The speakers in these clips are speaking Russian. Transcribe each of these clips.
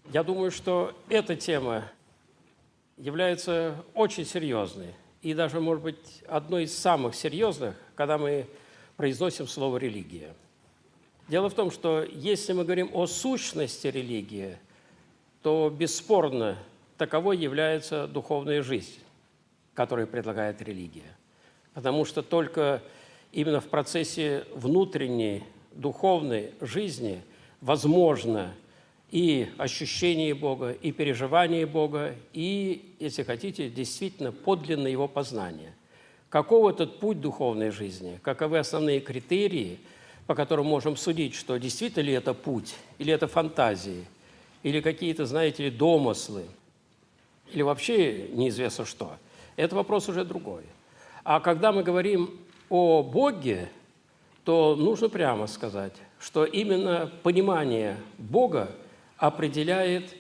Я думаю, что эта тема является очень серьезной и даже, может быть, одной из самых серьезных, когда мы произносим слово «религия». Дело в том, что если мы говорим о сущности религии, то бесспорно таковой является духовная жизнь, которую предлагает религия. Потому что только именно в процессе внутренней духовной жизни возможно и ощущение Бога, и переживание Бога, и, если хотите, действительно подлинное Его познание. Каков этот путь духовной жизни? Каковы основные критерии, по которым можем судить, что действительно ли это путь, или это фантазии, или какие-то, знаете ли, домыслы, или вообще неизвестно что. Это вопрос уже другой. А когда мы говорим о Боге, то нужно прямо сказать, что именно понимание Бога определяет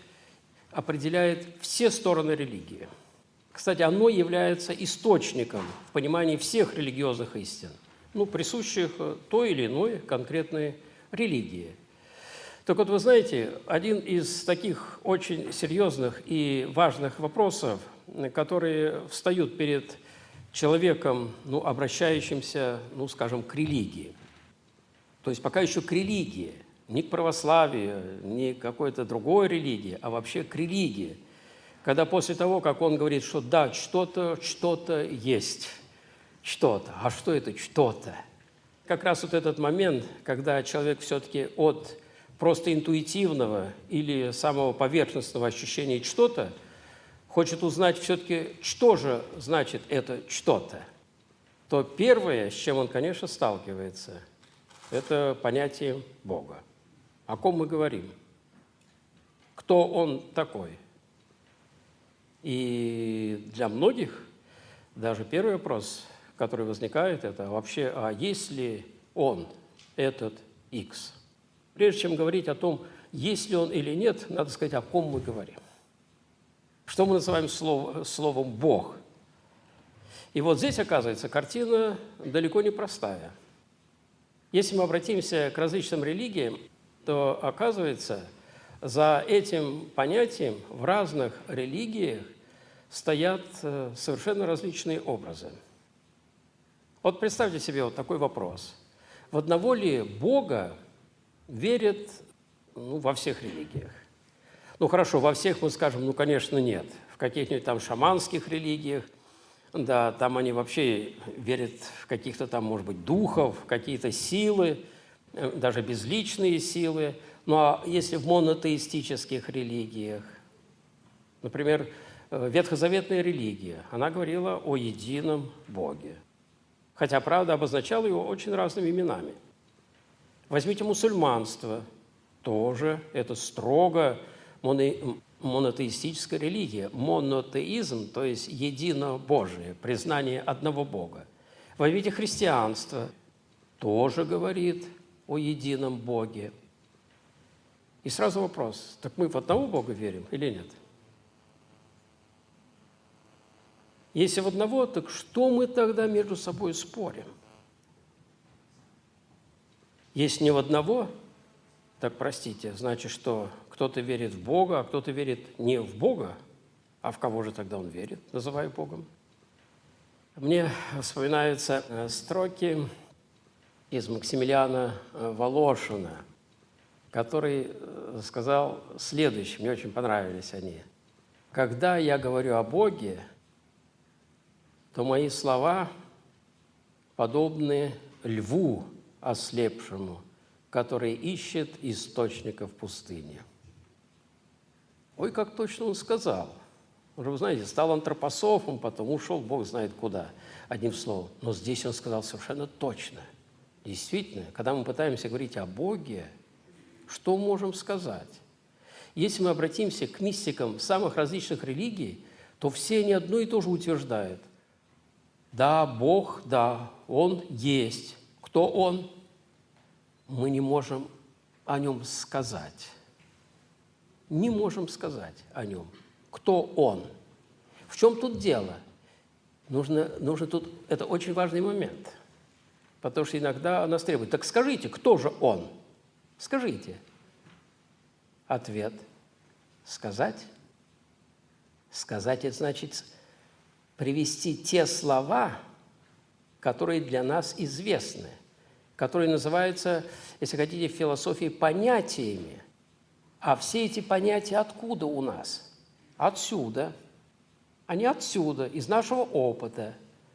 все стороны религии. Кстати, оно является источником в понимании всех религиозных истин, присущих той или иной конкретной религии. Так вот, вы знаете, один из таких очень серьезных и важных вопросов, которые встают перед человеком, обращающимся, скажем, к религии, то есть пока еще к религии, не к православию, не к какой-то другой религии, а вообще к религии. Когда после того, как он говорит, что да, что-то есть, что-то, а что это что-то? Как раз вот этот момент, когда человек все-таки от просто интуитивного или самого поверхностного ощущения что-то хочет узнать все-таки, что же значит это что-то, то первое, с чем он, конечно, сталкивается, это понятие Бога. О ком мы говорим? Кто Он такой? И для многих даже первый вопрос, который возникает, это вообще, а есть ли Он, этот X? Прежде чем говорить о том, есть ли Он или нет, надо сказать, о ком мы говорим. Что мы называем словом «Бог»? И вот здесь, оказывается, картина далеко не простая. Если мы обратимся к различным религиям, то, оказывается, за этим понятием в разных религиях стоят совершенно различные образы. Вот представьте себе вот такой вопрос. В одного ли Бога верят во всех религиях? Хорошо, во всех мы скажем, конечно, нет. В каких-нибудь там шаманских религиях, да, там они вообще верят в каких-то там, может быть, духов, какие-то силы, даже безличные силы. А если в монотеистических религиях, например, ветхозаветная религия, она говорила о едином Боге. Хотя, правда, обозначала его очень разными именами. Возьмите мусульманство, тоже это строго монотеистическая религия. Монотеизм, то есть единобожие, признание одного Бога. Возьмите христианство, тоже говорит о едином Боге. И сразу вопрос, так мы в одного Бога верим или нет? Если в одного, так что мы тогда между собой спорим? Если не в одного, так простите, значит, что кто-то верит в Бога, а кто-то верит не в Бога, а в кого же тогда он верит, называя Богом? Мне вспоминаются строки из Максимилиана Волошина, который сказал следующее, мне очень понравились они. «Когда я говорю о Боге, то мои слова подобны льву ослепшему, который ищет источника в пустыне». Ой, как точно он сказал. Уже, вы знаете, стал антропософом, потом ушел, Бог знает куда, одним словом. Но здесь он сказал совершенно точно. Действительно, когда мы пытаемся говорить о Боге, что можем сказать? Если мы обратимся к мистикам самых различных религий, то все они одно и то же утверждают. Да, Бог, да, Он есть. Кто Он? Мы не можем о Нем сказать. Не можем сказать о Нем. Кто Он? В чем тут дело? Нужно тут, это очень важный момент. Потому что иногда нас требуют. Так скажите, кто же Он? Скажите. Ответ. Сказать? Сказать – это значит привести те слова, которые для нас известны, которые называются, если хотите, в философии понятиями. А все эти понятия откуда у нас? Отсюда. Они отсюда, из нашего опыта.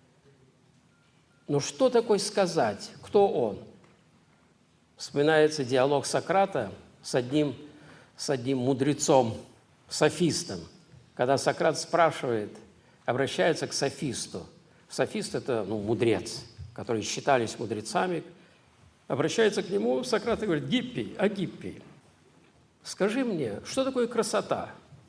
Но что такое сказать? Кто он? Вспоминается диалог Сократа с одним мудрецом, софистом, когда Сократ спрашивает, обращается к софисту. Софист – это мудрец, которые считались мудрецами. Обращается к нему, Сократ и говорит: Гиппий, Гиппий, скажи мне, что такое красота?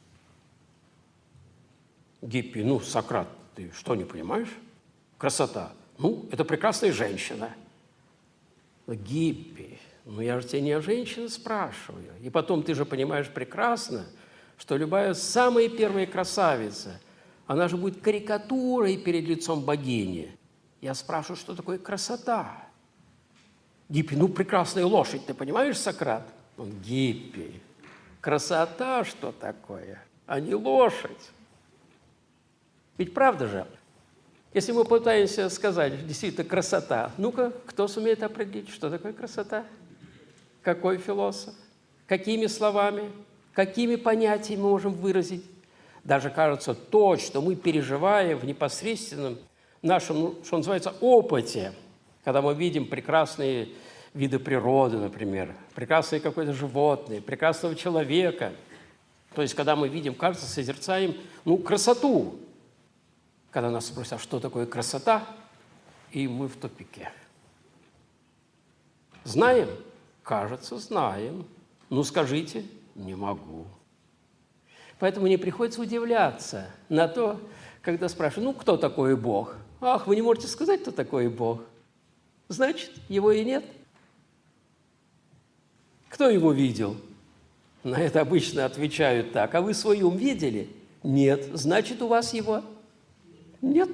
Гиппий: Сократ, ты что, не понимаешь? Красота. Это прекрасная женщина. Гиппий, я же тебя не о женщине спрашиваю. И потом ты же понимаешь прекрасно, что любая самая первая красавица, она же будет карикатурой перед лицом богини. Я спрашиваю, что такое красота? Гиппий: прекрасная лошадь, ты понимаешь, Сократ? Гиппий, красота что такое, а не лошадь. Ведь правда же? Если мы пытаемся сказать, действительно, красота, ну-ка, кто сумеет определить, что такое красота? Какой философ? Какими словами? Какими понятиями мы можем выразить? Даже, кажется, то, что мы переживаем в непосредственном нашем, что называется, опыте, когда мы видим прекрасные виды природы, например, прекрасные какое-то животное, прекрасного человека. То есть, когда мы видим, кажется, созерцаем, красоту. Когда нас спросят, а что такое красота, и мы в тупике. Знаем? Кажется, знаем. Скажите, не могу. Поэтому мне приходится удивляться на то, когда спрашивают, кто такой Бог? Ах, вы не можете сказать, кто такой Бог? Значит, его и нет. Кто его видел? На это обычно отвечают так: а вы свой ум видели? Нет. Значит, у вас его нет.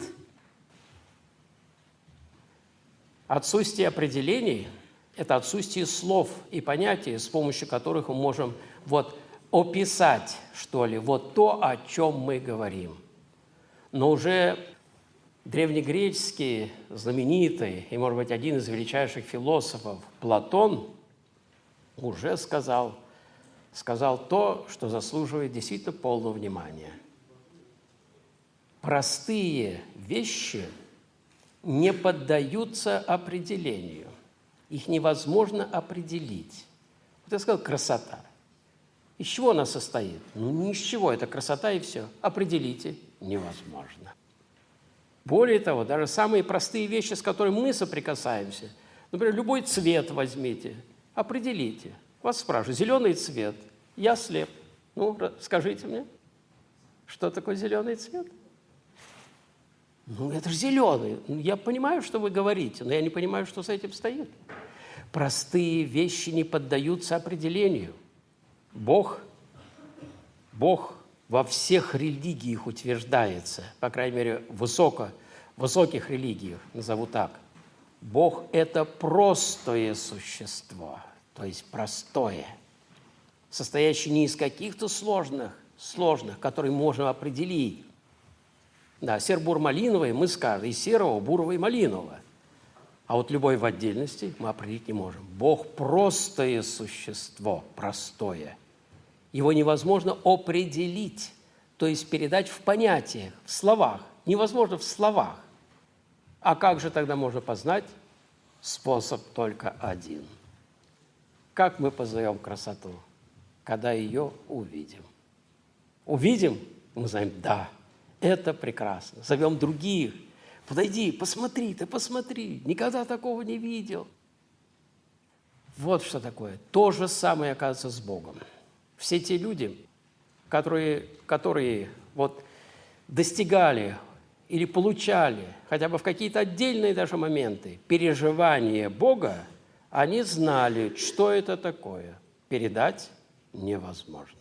Отсутствие определений – это отсутствие слов и понятий, с помощью которых мы можем описать, что ли, то, о чем мы говорим. Но уже древнегреческий, знаменитый и, может быть, один из величайших философов Платон уже сказал то, что заслуживает действительно полного внимания. Простые вещи не поддаются определению. Их невозможно определить. Я сказал, красота. Из чего она состоит? Ни из чего. Это красота и все. Определите. Невозможно. Более того, даже самые простые вещи, с которыми мы соприкасаемся, например, любой цвет возьмите, определите. Вас спрашивают: зеленый цвет. Я слеп. Скажите мне, что такое зеленый цвет? Это же зеленый. Я понимаю, что вы говорите, но я не понимаю, что за этим стоит. Простые вещи не поддаются определению. Бог во всех религиях утверждается, по крайней мере, в высоких религиях, назову так. Бог – это простое существо, то есть простое, состоящее не из каких-то сложных, которые можно определить. Да, серо-буро-малиновое мы скажем, из серого, бурого и малинового. А любой в отдельности мы определить не можем. Бог – простое существо, простое. Его невозможно определить, то есть передать в понятиях, в словах. Невозможно в словах. А как же тогда можно познать? Способ только один. Как мы познаем красоту? Когда ее увидим. Увидим, мы знаем, да, это прекрасно. Зовем других. Подойди, посмотри, ты посмотри. Никогда такого не видел. Вот что такое. То же самое, оказывается, с Богом. Все те люди, которые достигали или получали хотя бы в какие-то отдельные даже моменты переживания Бога, они знали, что это такое. Передать невозможно.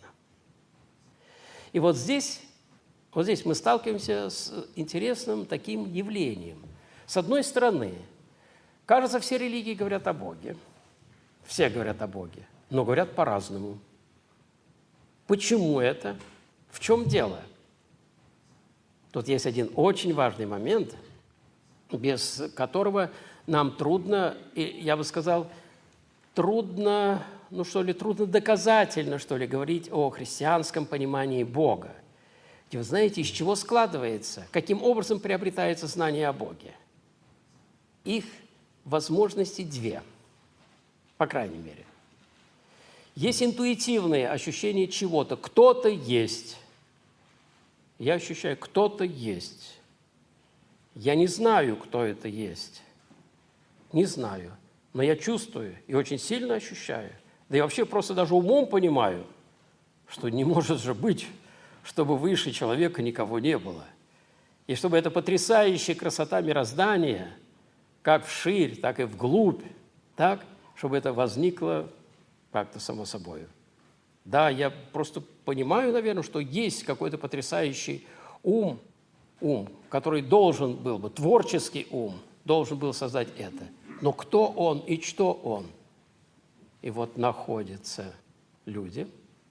И здесь мы сталкиваемся с интересным таким явлением. С одной стороны, кажется, все религии говорят о Боге. Все говорят о Боге, но говорят по-разному. Почему это? В чем дело? Тут есть один очень важный момент, без которого нам трудно, я бы сказал, трудно доказательно, говорить о христианском понимании Бога. И вы знаете, из чего складывается, каким образом приобретается знание о Боге? Их возможности две, по крайней мере. Есть интуитивное ощущение чего-то. Кто-то есть. Я ощущаю, кто-то есть. Я не знаю, кто это есть. Не знаю. Но я чувствую и очень сильно ощущаю. Да и вообще просто даже умом понимаю, что не может же быть, чтобы выше человека никого не было. И чтобы эта потрясающая красота мироздания, как вширь, так и вглубь, так, чтобы это возникло как-то само собой. Да, я просто понимаю, наверное, что есть какой-то потрясающий ум, который должен был бы, творческий ум, должен был создать это. Но кто он и что он? И вот находятся люди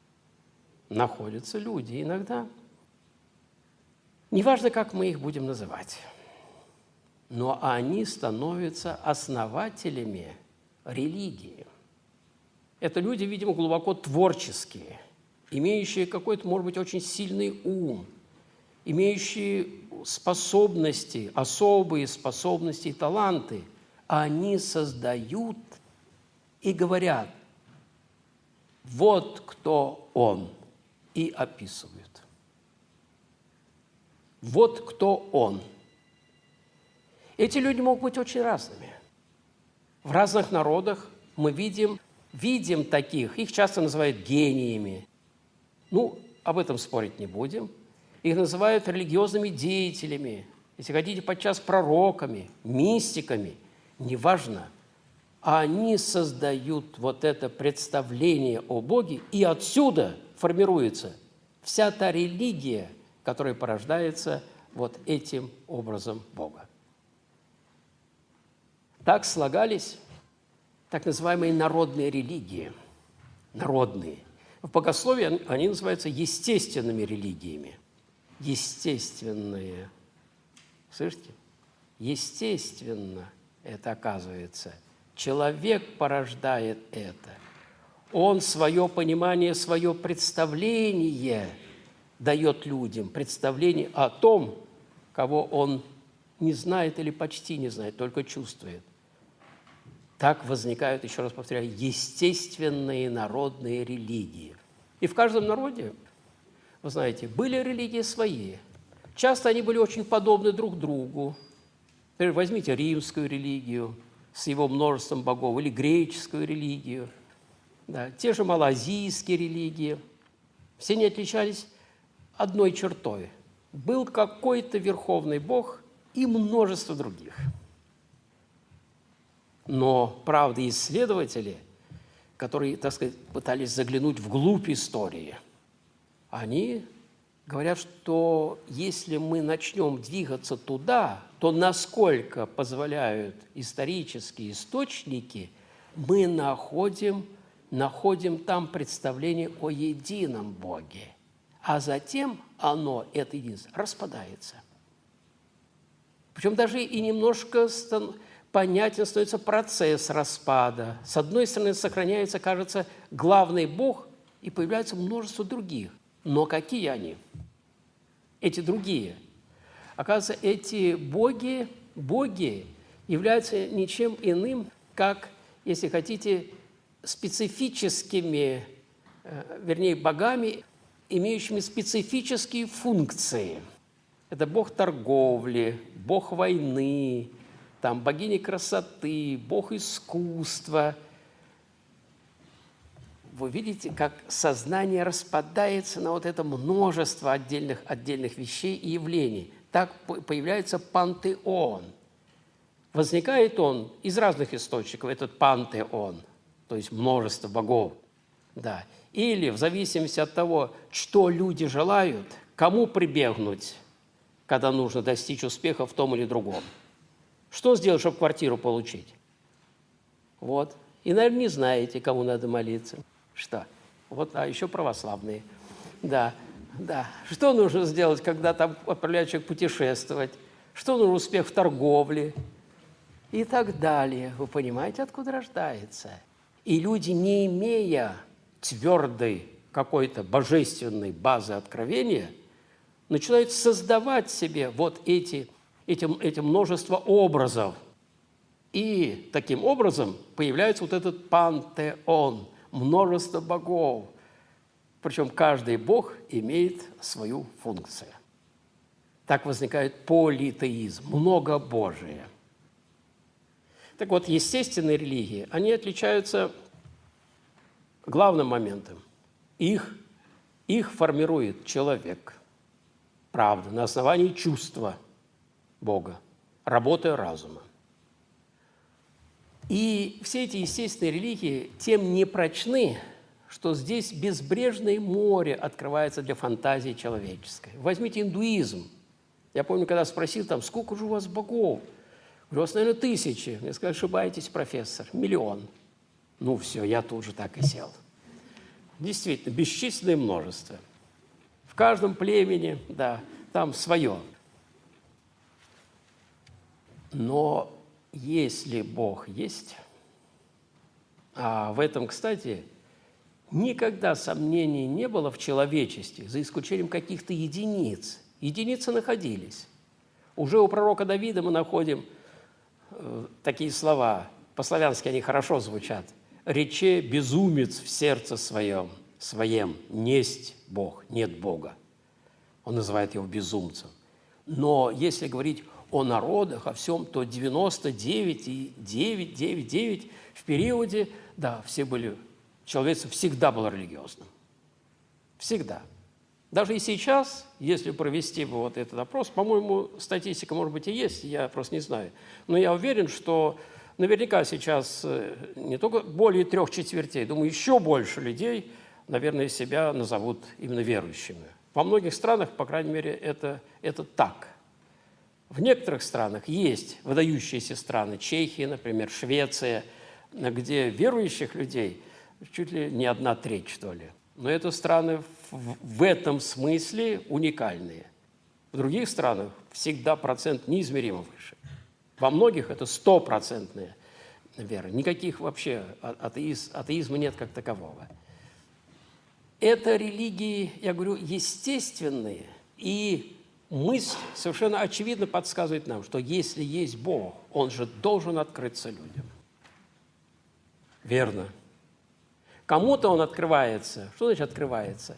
иногда. Неважно, как мы их будем называть, но они становятся основателями религии. Это люди, видимо, глубоко творческие, имеющие какой-то, может быть, очень сильный ум, имеющие способности, особые способности и таланты. Они создают и говорят: вот кто он, и описывают. Вот кто он. Эти люди могут быть очень разными. В разных народах мы видим таких, их часто называют гениями. Об этом спорить не будем. Их называют религиозными деятелями, если хотите, подчас пророками, мистиками, неважно. Они создают вот это представление о Боге, и отсюда формируется вся та религия, которая порождается вот этим образом Бога. Так слагались так называемые народные религии. Народные. В богословии они называются естественными религиями. Естественные. Слышите? Естественно это оказывается. Человек порождает это. Он свое понимание, свое представление дает людям. Представление о том, кого он не знает или почти не знает, только чувствует. Так возникают, еще раз повторяю, естественные народные религии. И в каждом народе, вы знаете, были религии свои. Часто они были очень подобны друг другу. Например, возьмите римскую религию с его множеством богов, или греческую религию, да, те же малазийские религии. Все они отличались одной чертой. Был какой-то верховный бог и множество других. Но, правда, исследователи, которые, так сказать, пытались заглянуть вглубь истории, они говорят, что если мы начнем двигаться туда, то, насколько позволяют исторические источники, мы находим там представление о едином Боге. А затем это единство, распадается. Причем даже и немножко понятен становится процесс распада. С одной стороны, сохраняется, кажется, главный Бог, и появляется множество других. Но какие они? Эти другие. Оказывается, эти боги являются ничем иным, как, если хотите, специфическими, богами, имеющими специфические функции. Это бог торговли, бог войны, богиня красоты, бог искусства. Вы видите, как сознание распадается на вот это множество отдельных вещей и явлений. Так появляется пантеон. Возникает он из разных источников, этот пантеон, то есть множество богов. Да. Или в зависимости от того, что люди желают, кому прибегнуть, когда нужно достичь успеха в том или другом. Что сделать, чтобы квартиру получить? Вот. И, наверное, не знаете, кому надо молиться. Что? А еще православные. Да, да. Что нужно сделать, когда там отправляют человека путешествовать? Что нужно успех в торговле? И так далее. Вы понимаете, откуда рождается? И люди, не имея твердой какой-то божественной базы откровения, начинают создавать себе вот эти множество образов. И таким образом появляется вот этот пантеон, множество богов. Причем каждый бог имеет свою функцию. Так возникает политеизм, многобожие. Так вот, естественные религии, они отличаются главным моментом. Их формирует человек, правда, на основании чувства Бога, работы разума. И все эти естественные религии тем не прочны, что здесь безбрежное море открывается для фантазии человеческой. Возьмите индуизм. Я помню, когда спросил там, сколько же у вас богов? У вас, наверное, 1000. Мне сказали, ошибаетесь, профессор, 1 000 000. Ну все, я тут же так и сел. Действительно, бесчисленное множество. В каждом племени, да, там свое. Но если Бог есть, а в этом, кстати, никогда сомнений не было в человечестве, за исключением каких-то единиц. Единицы находились. Уже у пророка Давида мы находим такие слова, по-славянски они хорошо звучат. «Рече безумец в сердце своем, несть Бог, нет Бога». Он называет его безумцем. Но если говорить о народах, о всем, то 99,999 в периоде, да, все были, человечество всегда было религиозным. Всегда. Даже и сейчас, если провести бы вот этот опрос, по-моему, статистика, может быть, и есть, я просто не знаю. Но я уверен, что наверняка сейчас не только более 3/4, думаю, еще больше людей, наверное, себя назовут именно верующими. Во многих странах, по крайней мере, это так. В некоторых странах есть выдающиеся страны, Чехия, например, Швеция, где верующих людей чуть ли не 1/3, что ли. Но это страны в этом смысле уникальные. В других странах всегда процент неизмеримо выше. Во многих это 100% вера. Никаких вообще атеизма нет как такового. Это религии, я говорю, естественные, и мысль совершенно очевидно подсказывает нам, что если есть Бог, Он же должен открыться людям. Верно. Кому-то Он открывается. Что значит открывается?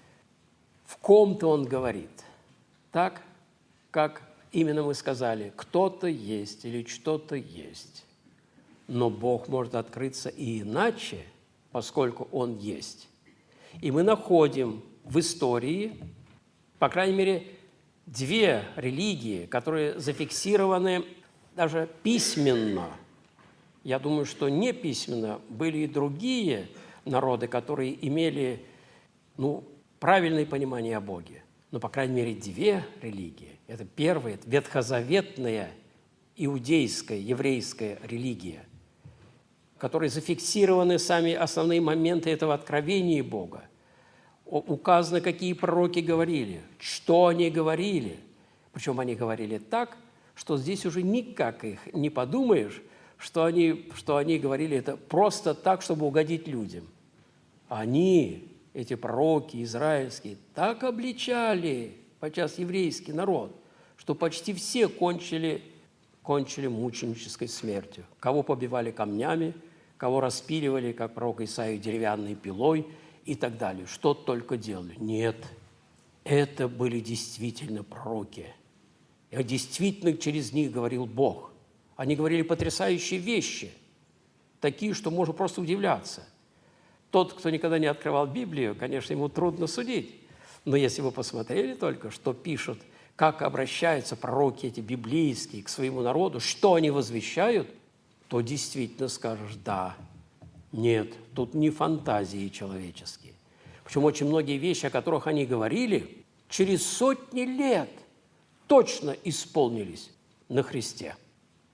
В ком-то Он говорит. Так, как именно мы сказали, кто-то есть или что-то есть. Но Бог может открыться и иначе, поскольку Он есть. И мы находим в истории, по крайней мере, 2 религии, которые зафиксированы даже письменно. Я думаю, что не письменно были и другие народы, которые имели правильное понимание о Боге. Но, по крайней мере, 2 религии. Это первая, ветхозаветная, иудейская, еврейская религия, которые зафиксированы сами основные моменты этого откровения Бога. Указано, какие пророки говорили, что они говорили. Причем они говорили так, что здесь уже никак их не подумаешь, что они говорили это просто так, чтобы угодить людям. Они, эти пророки израильские, так обличали подчас еврейский народ, что почти все кончили мученической смертью. Кого побивали камнями, кого распиливали, как пророк Исаию, деревянной пилой и так далее. Что только делали. Нет, это были действительно пророки. И действительно через них говорил Бог. Они говорили потрясающие вещи, такие, что можно просто удивляться. Тот, кто никогда не открывал Библию, конечно, ему трудно судить. Но если вы посмотрели только, что пишут, как обращаются пророки эти библейские к своему народу, что они возвещают, то действительно скажешь «да». Нет, тут не фантазии человеческие. Причем очень многие вещи, о которых они говорили, через сотни лет точно исполнились на Христе.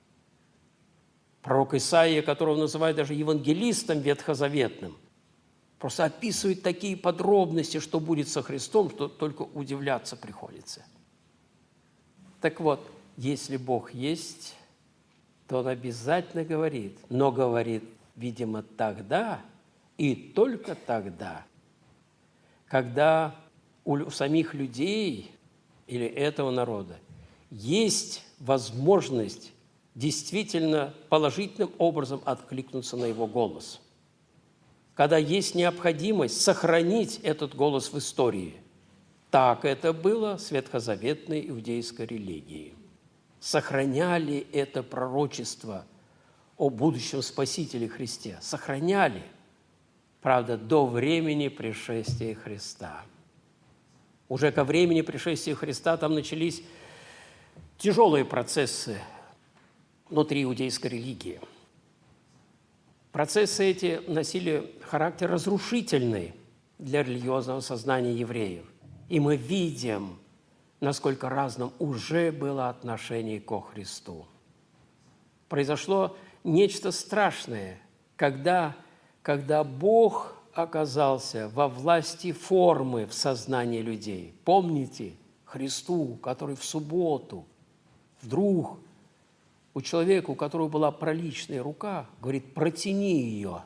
Пророк Исаия, которого называют даже евангелистом ветхозаветным, Просто описывает такие подробности, что будет со Христом, что только удивляться приходится. Так вот, если Бог есть, то Он обязательно говорит, но говорит, видимо, тогда и только тогда, когда у самих людей или этого народа есть возможность действительно положительным образом откликнуться на Его голос. Когда есть необходимость сохранить этот голос в истории. Так это было с ветхозаветной иудейской религией. Сохраняли это пророчество о будущем Спасителе Христе. Сохраняли, правда, до времени пришествия Христа. Уже ко времени пришествия Христа там начались тяжелые процессы внутри иудейской религии. Процессы эти носили характер разрушительный для религиозного сознания евреев. И мы видим, насколько разным уже было отношение ко Христу. Произошло нечто страшное, когда Бог оказался во власти формы в сознании людей. Помните Христу, который в субботу вдруг у человека, у которого была проличная рука, говорит, протяни ее.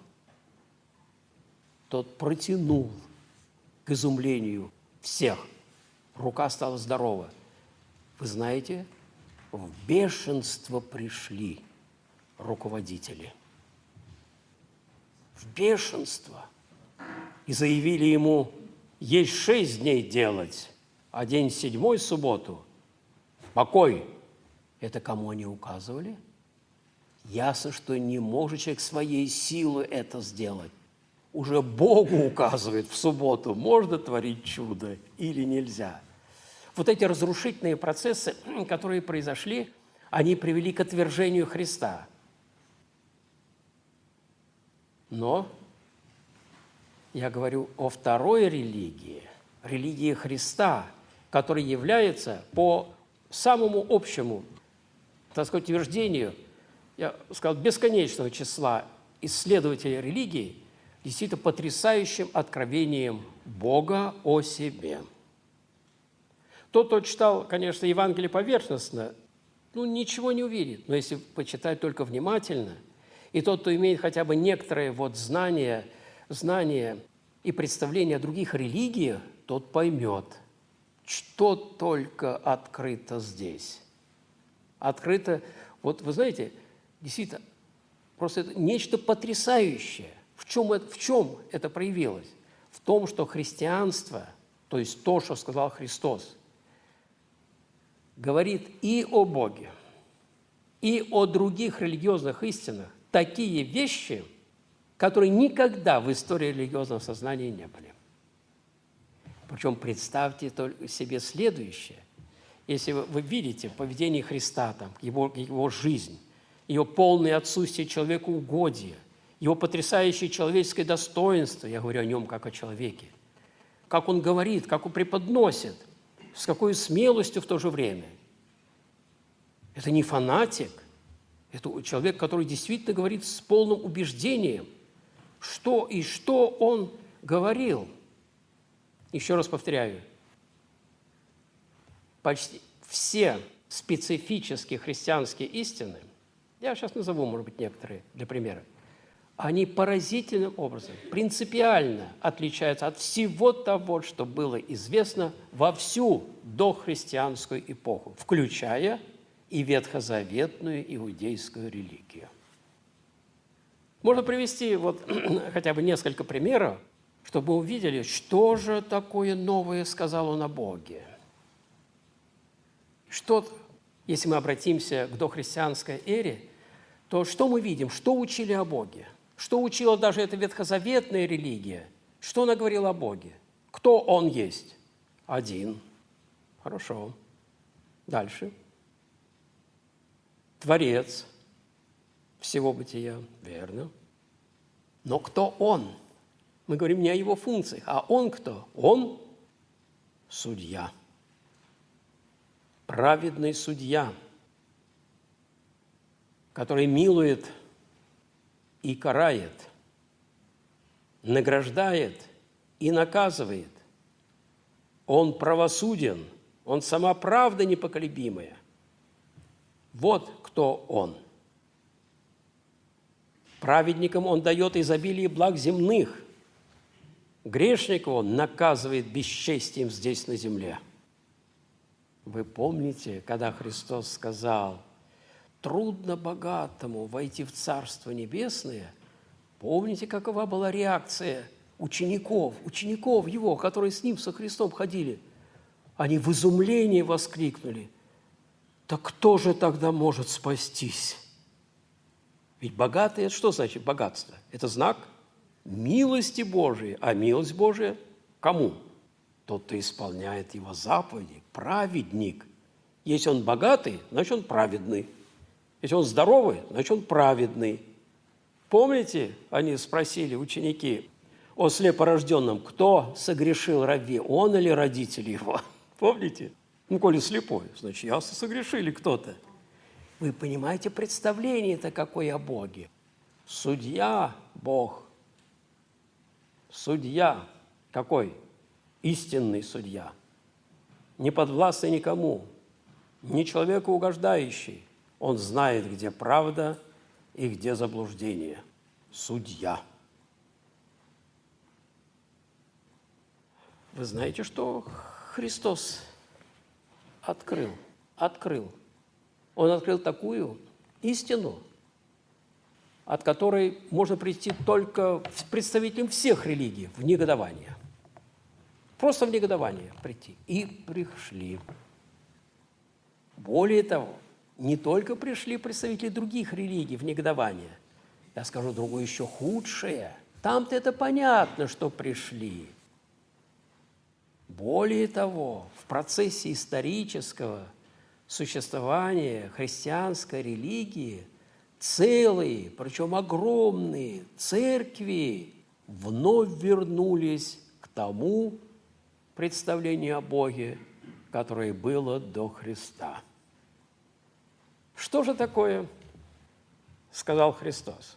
Тот протянул к изумлению всех. Рука стала здорова. Вы знаете, в бешенство пришли руководители. В бешенство. И заявили ему, есть 6 дней делать, а день 7 субботу – покой. Это кому они указывали? Ясно, что не может человек своей силой это сделать. Уже Богу указывает в субботу, можно творить чудо или нельзя. Вот эти разрушительные процессы, которые произошли, они привели к отвержению Христа. Но я говорю о второй религии, религии Христа, которая является по самому общему, так сказать, утверждению, я сказал, бесконечного числа исследователей религии, действительно потрясающим откровением Бога о себе. Тот, кто читал, конечно, Евангелие поверхностно, ничего не увидит. Но если почитать только внимательно, и тот, кто имеет хотя бы некоторые знания и представления о других религиях, тот поймет, что только открыто здесь. Открыто, вот вы знаете, действительно, просто это нечто потрясающее. В чем это проявилось? В том, что христианство, то есть то, что сказал Христос, говорит и о Боге, и о других религиозных истинах такие вещи, которые никогда в истории религиозного сознания не были. Причем представьте только себе следующее. Если вы видите поведение Христа, его жизнь, его полное отсутствие человекоугодия, его потрясающее человеческое достоинство, я говорю о нем как о человеке, как он говорит, как он преподносит, с какой смелостью в то же время. Это не фанатик, это человек, который действительно говорит с полным убеждением, что он говорил. Еще раз повторяю, почти все специфические христианские истины, я сейчас назову, может быть, некоторые для примера, они поразительным образом, принципиально отличаются от всего того, что было известно во всю дохристианскую эпоху, включая и ветхозаветную иудейскую религию. Можно привести хотя бы несколько примеров, чтобы мы увидели, что же такое новое сказал он о Боге. Если мы обратимся к дохристианской эре, то что мы видим? Что учили о Боге? Что учила даже эта ветхозаветная религия? Что она говорила о Боге? Кто Он есть? Один. Хорошо. Дальше. Творец всего бытия. Верно. Но кто Он? Мы говорим не о Его функциях, а Он кто? Он судья. Праведный судья, который милует и карает. награждает и наказывает. Он правосуден, Он сама правда непоколебимая. Вот кто Он. Праведникам Он дает изобилие благ земных. Грешника Он наказывает бесчестием здесь на земле. Вы помните, когда Христос сказал: «Трудно богатому войти в Царство Небесное», помните, какова была реакция учеников Его, которые с Ним, со Христом ходили? Они в изумлении воскликнули: «Так кто же тогда может спастись?» Ведь богатый – это что значит богатство? Это знак милости Божией. А милость Божия кому? Тот, кто исполняет Его заповеди, праведник. Если он богатый, значит, он праведный. Если он здоровый, значит, он праведный. Помните, они спросили, ученики, о слепорожденном: кто согрешил ранее, он или родители его? Помните? Ну, коли слепой, значит, ясно, согрешили кто-то. Вы понимаете, представление-то какое о Боге? Судья Бог. Судья какой? Истинный судья. Не подвластный никому, не человеку угождающий. Он знает, где правда и где заблуждение. Судья. Вы знаете, что Христос открыл? Он открыл такую истину, от которой можно прийти только представителям всех религий в негодование. Просто в негодование прийти. И пришли. Более того, не только пришли представители других религий в негодование. Я скажу другое еще худшее. Там-то это понятно, что пришли. Более того, в процессе исторического существования христианской религии целые, причем огромные церкви вновь вернулись к тому представлению о Боге, которое было до Христа. Что же такое сказал Христос?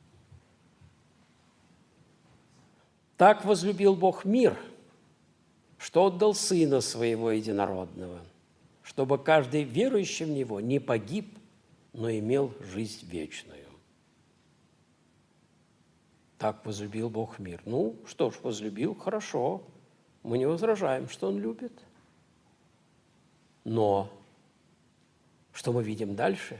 «Так возлюбил Бог мир, что отдал Сына Своего Единородного, чтобы каждый верующий в Него не погиб, но имел жизнь вечную». Так возлюбил Бог мир. Ну, что ж, возлюбил, хорошо. Мы не возражаем, что Он любит. Но что мы видим дальше?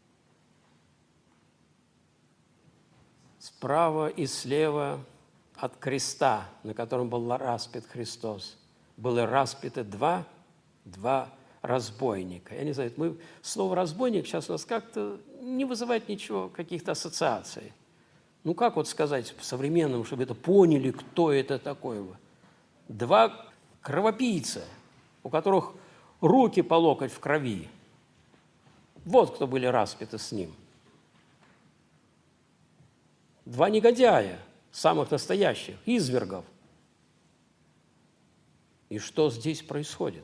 Справа и слева от креста, на котором был распят Христос, было распято два разбойника. Я не знаю, слово «разбойник» сейчас у нас как-то не вызывает ничего, каких-то ассоциаций. Ну, как вот сказать современному, чтобы это поняли, кто это такой? Два кровопийца, у которых руки по локоть в крови. Вот кто были распяты с Ним. Два негодяя, самых настоящих, извергов. И что здесь происходит?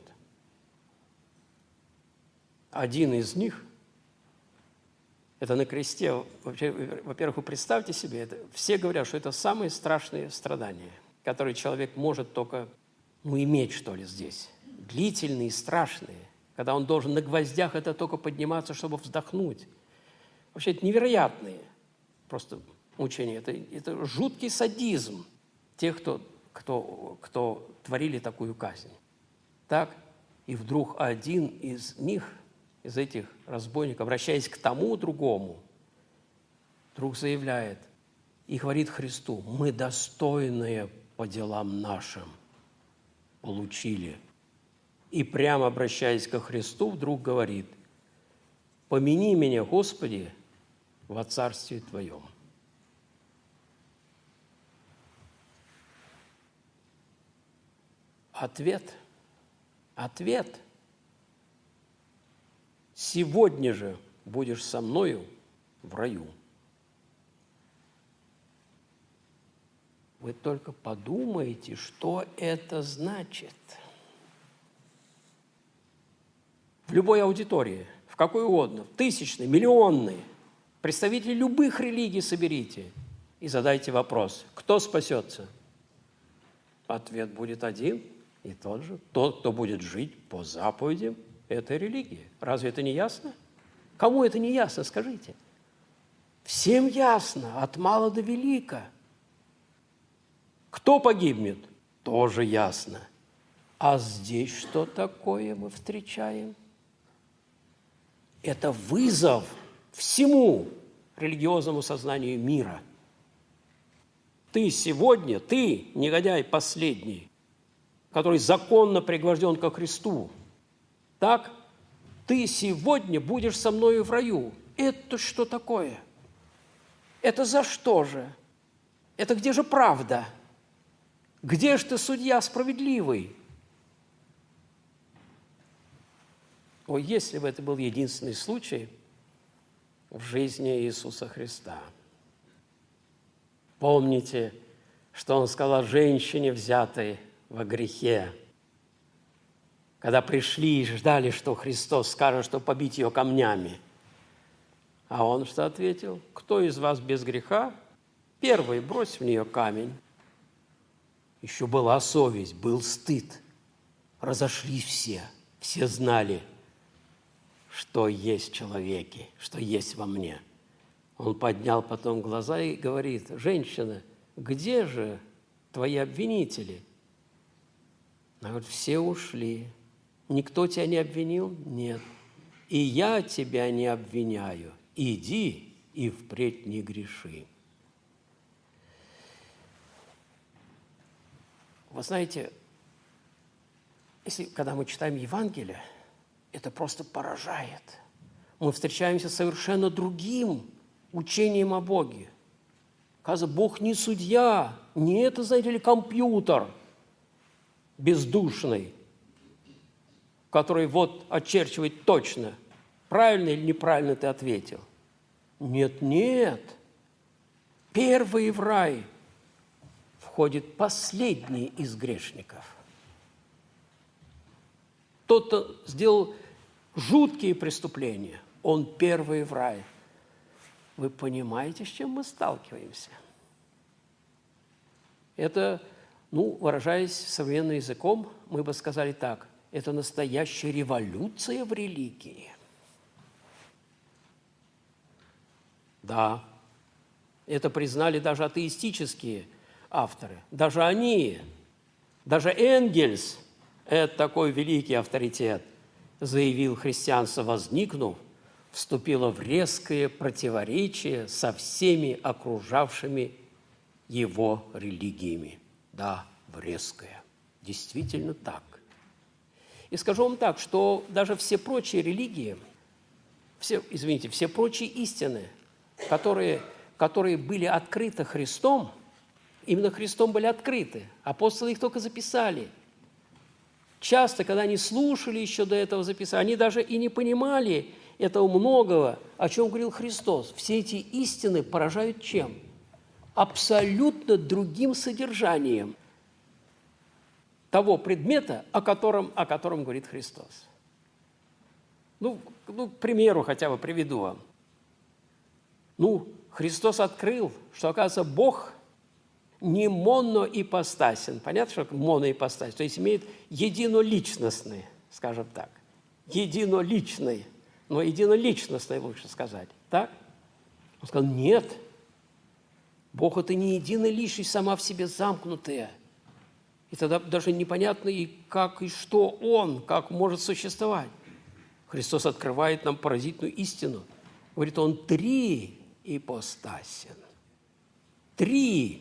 Один из них, это на кресте, во-первых, вы представьте себе, все говорят, что это самые страшные страдания, которые человек может только иметь, что ли, здесь. Длительные, страшные, когда он должен на гвоздях это только подниматься, чтобы вздохнуть. Вообще это невероятные просто мучения. Это жуткий садизм тех, кто творили такую казнь. Так, и вдруг один из них, из этих разбойников, обращаясь к тому другому, вдруг заявляет и говорит Христу: «Мы достойные по делам нашим получили». И прямо обращаясь ко Христу, вдруг говорит: «Помяни меня, Господи, во Царстве Твоем». Ответ. Сегодня же будешь со мною в раю. Вы только подумайте, что это значит. В любой аудитории, в какой угодно, в тысячной, миллионной, представители любых религий соберите, и задайте вопрос, кто спасется? Ответ будет один и тот же. Тот, кто будет жить по заповедям этой религии. Разве это не ясно? Кому это не ясно, скажите? Всем ясно, от мала до велика. Кто погибнет? Тоже ясно. А здесь что такое мы встречаем? Это вызов всему религиозному сознанию мира. Ты сегодня, ты, негодяй последний, который законно пригвожден ко Христу, так, ты сегодня будешь со мною в раю. Это что такое? Это за что же? Это где же правда? Где же ты, судья справедливый? О, если бы это был единственный случай в жизни Иисуса Христа. Помните, что Он сказал женщине, взятой во грехе, когда пришли и ждали, что Христос скажет, что побить ее камнями. А Он что ответил? Кто из вас без греха? Первый брось в нее камень. Еще была совесть, был стыд. Разошлись все знали, что есть в человеке, что есть во мне. Он поднял потом глаза и говорит: женщина, где же твои обвинители? Она говорит: все ушли. Никто тебя не обвинил? Нет. И я тебя не обвиняю. Иди и впредь не греши. Вы знаете, когда мы читаем Евангелие, это просто поражает. Мы встречаемся с совершенно другим учением о Боге. Оказывается, Бог не судья, не это, знаете ли, компьютер бездушный, который вот очерчивает точно, правильно или неправильно ты ответил. Нет. Первый в рай входит последний из грешников. Тот, кто сделал жуткие преступления, он первый в рай. Вы понимаете, с чем мы сталкиваемся? Это, выражаясь современным языком, мы бы сказали так: это настоящая революция в религии. Да, это признали даже атеистические авторы. Даже они, даже Энгельс, это такой великий авторитет, заявил: христианство, возникнув, вступило в резкое противоречие со всеми окружавшими его религиями. Да, в резкое. Действительно так. И скажу вам так, что даже все прочие религии, все прочие истины, которые были открыты Христом, именно Христом были открыты. Апостолы их только записали. Часто, когда они слушали еще до этого записания, они даже и не понимали этого многого, о чем говорил Христос. Все эти истины поражают чем? Абсолютно другим содержанием того предмета, о котором говорит Христос. К примеру хотя бы приведу вам. Христос открыл, что, оказывается, Бог не моноипостасен. Понятно, что моноипостась? То есть имеет единоличностный, скажем так. Единоличный, но единоличностный лучше сказать. Так? Он сказал: нет, Бог – это не единая личность, сама в себе замкнутая. И тогда даже непонятно, и как, и что Он, как может существовать. Христос открывает нам поразительную истину. Говорит, Он триипостасен. Три.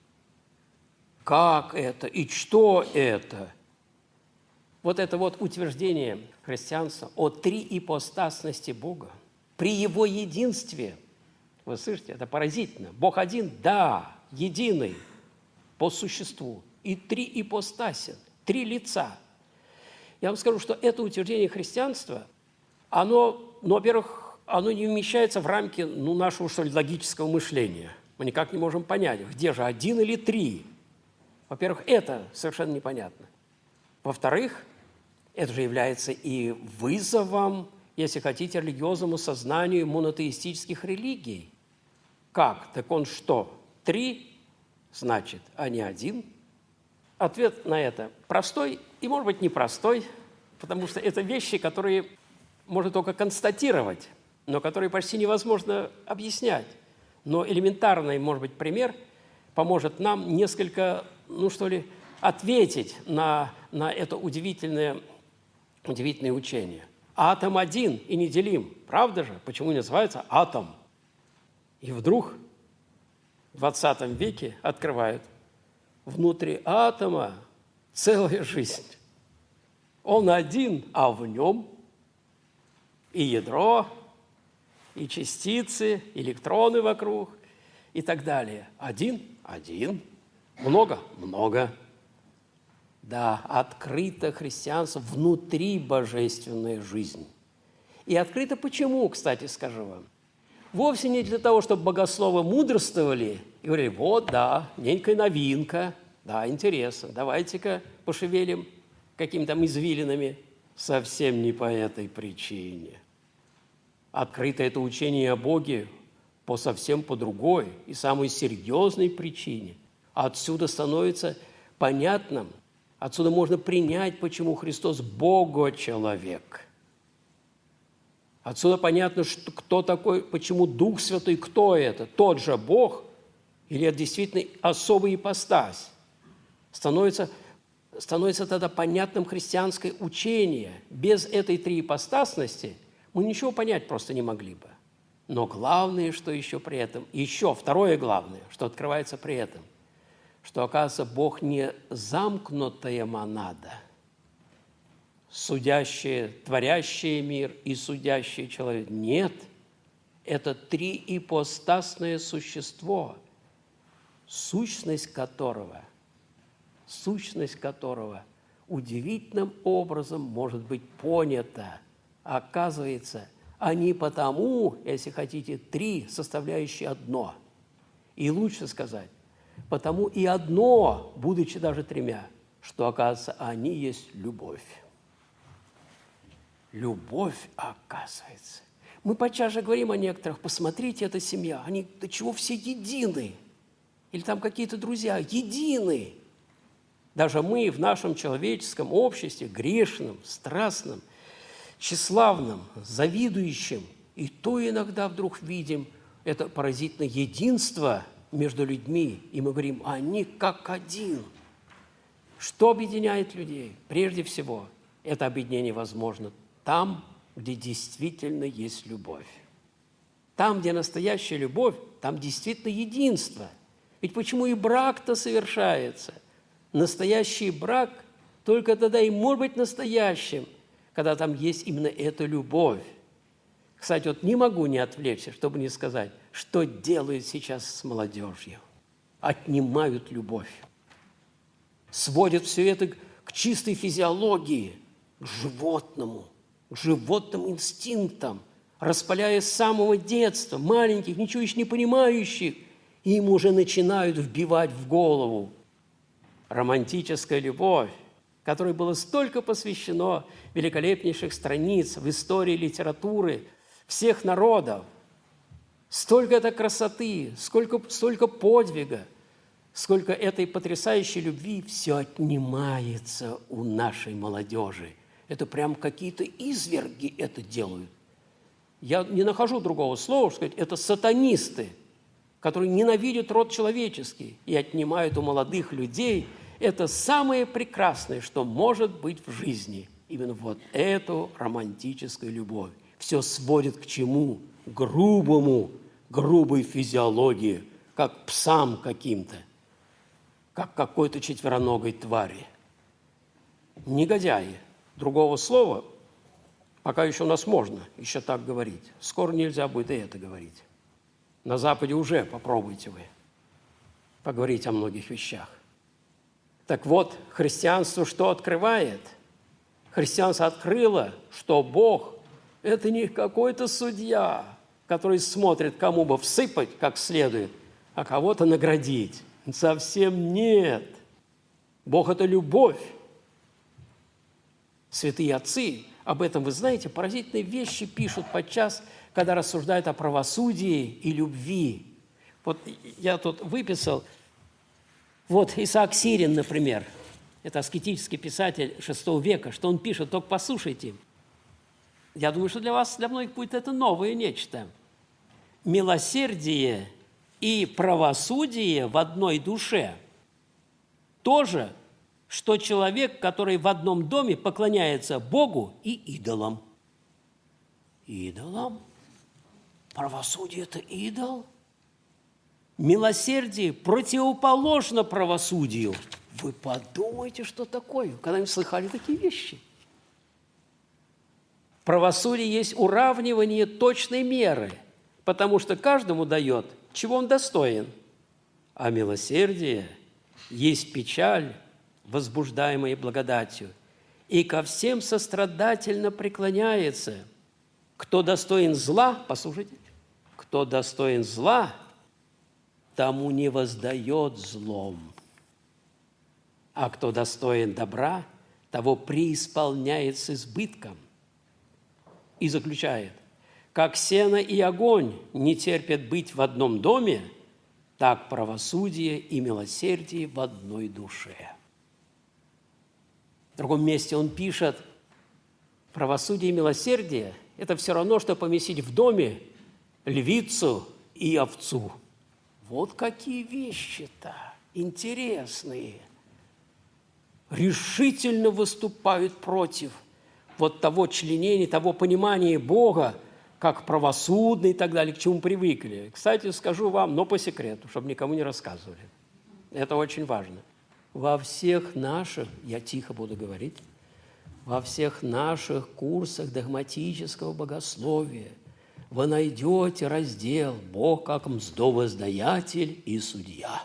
Как это и что это? Вот это вот утверждение христианства о триипостасности Бога при Его единстве. Вы слышите, это поразительно. Бог один, да, единый по существу. И триипостасен, три лица. Я вам скажу, что это утверждение христианства, оно, во-первых, оно не вмещается в рамки нашего, что ли, логического мышления. Мы никак не можем понять, где же один или три. Во-первых, это совершенно непонятно. Во-вторых, это же является и вызовом, если хотите, религиозному сознанию монотеистических религий. Как? Так он что? 3 значит, а не 1? Ответ на это простой и, может быть, непростой, потому что это вещи, которые можно только констатировать, но которые почти невозможно объяснять. Но элементарный, может быть, пример поможет нам несколько, ответить на это удивительное учение. Атом один и неделим. Правда же? Почему не называется атом? И вдруг в 20 веке открывают внутри атома целая жизнь. Он один, а в нем и ядро, и частицы, электроны вокруг и так далее. Один, много, много. Да, открыта христианство внутри божественная жизнь. И открыто почему, кстати, скажу вам? Вовсе не для того, чтобы богословы мудрствовали и говорили, вот, да, некая новинка, да, интересно, давайте-ка пошевелим какими-то извилинами. Совсем не по этой причине. Открыто это учение о Боге совсем по другой и самой серьезной причине. Отсюда становится понятным, отсюда можно принять, почему Христос Бога-человек. Отсюда понятно, что, кто такой, почему Дух Святой, кто это? Тот же Бог или это действительно особая ипостась? Становится тогда понятным христианское учение. Без этой триипостасности мы ничего понять просто не могли бы. Но главное, что еще при этом, второе главное, что открывается при этом, что, оказывается, Бог не замкнутая монада, судящая, творящая мир и судящий человек. Нет, это триипостасное существо, сущность которого удивительным образом может быть понята. Оказывается, они потому, если хотите, 3, составляющие одно. И лучше сказать, потому и одно, будучи даже 3, что, оказывается, они есть любовь. Любовь, оказывается. Мы подчас же говорим о некоторых, посмотрите, это семья, они до чего все едины. Или там какие-то друзья едины. Даже мы в нашем человеческом обществе, грешном, страстном, тщеславном, завидующем, и то иногда вдруг видим это поразительное единство между людьми, и мы говорим, они как один. Что объединяет людей? Прежде всего, это объединение возможно там, где действительно есть любовь. Там, где настоящая любовь, там действительно единство. Ведь почему и брак-то совершается? Настоящий брак только тогда и может быть настоящим, когда там есть именно эта любовь. Кстати, не могу не отвлечься, чтобы не сказать, что делают сейчас с молодежью. Отнимают любовь. Сводят все это к чистой физиологии, к животным инстинктам, распаляя с самого детства маленьких, ничего еще не понимающих, и им уже начинают вбивать в голову романтическая любовь, которой было столько посвящено великолепнейших страниц в истории литературы всех народов. Столько это красоты, столько подвига, сколько этой потрясающей любви все отнимается у нашей молодежи. Это прям какие-то изверги это делают. Я не нахожу другого слова, сказать, это сатанисты, которые ненавидят род человеческий и отнимают у молодых людей это самое прекрасное, что может быть в жизни. Именно вот эту романтическую любовь. Все сводит к чему? Грубой физиологии, как псам каким-то, как какой-то четвероногой твари. Негодяи. Другого слова пока еще у нас можно еще так говорить. Скоро нельзя будет и это говорить. На Западе уже попробуйте вы поговорить о многих вещах. Так вот, христианство что открывает? Христианство открыло, что Бог – это не какой-то судья, который смотрит, кому бы всыпать как следует, а кого-то наградить. Совсем нет. Бог – это любовь. Святые отцы об этом, вы знаете, поразительные вещи пишут подчас, когда рассуждают о правосудии и любви. Вот я тут выписал, вот Исаак Сирин, например, это аскетический писатель VI века, что он пишет, только послушайте. Я думаю, что для вас, для многих будет это новое нечто. Милосердие и правосудие в одной душе – то же, что человек, который в одном доме поклоняется Богу и идолам. Идолам? Правосудие – это идол? Милосердие противоположно правосудию. Вы подумайте, что такое. Когда-нибудь слыхали такие вещи? Правосудие есть уравнивание точной меры, потому что каждому дает, чего он достоин. А милосердие есть печаль, возбуждаемая благодатью, и ко всем сострадательно преклоняется. Кто достоин зла, послушайте, кто достоин зла, тому не воздает злом. А кто достоин добра, того преисполняет с избытком. И заключает, как сено и огонь не терпят быть в одном доме, так правосудие и милосердие в одной душе. В другом месте он пишет, правосудие и милосердие – это все равно, что поместить в доме львицу и овцу. Вот какие вещи-то интересные. Решительно выступают против вот того членения, того понимания Бога, как правосудный и так далее, к чему привыкли. Кстати, скажу вам, но по секрету, чтобы никому не рассказывали. Это очень важно. Во всех наших, я тихо буду говорить, во всех наших курсах догматического богословия вы найдете раздел «Бог как мздовоздаятель и судья».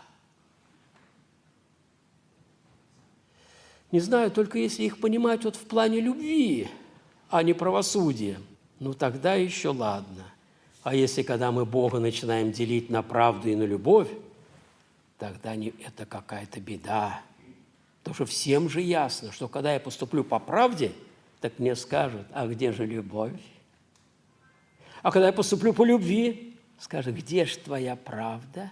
Не знаю, только если их понимать вот в плане любви, а не правосудия, ну тогда еще ладно. А если когда мы Бога начинаем делить на правду и на любовь, тогда это какая-то беда. Потому что всем же ясно, что когда я поступлю по правде, так мне скажут, а где же любовь? А когда я поступлю по любви, скажут, где же твоя правда?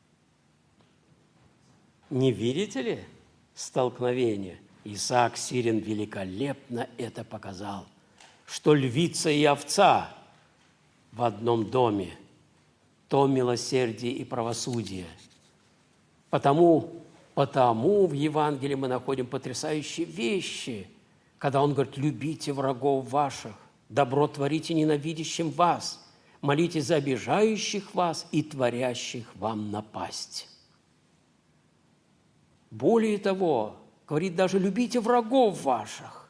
Не видите ли столкновение? Исаак Сирин великолепно это показал, что львица и овца в одном доме, то милосердие и правосудие. Потому в Евангелии мы находим потрясающие вещи, когда он говорит, любите врагов ваших, добро творите ненавидящим вас, молитесь за обижающих вас и творящих вам напасть. Более того, говорит даже, любите врагов ваших.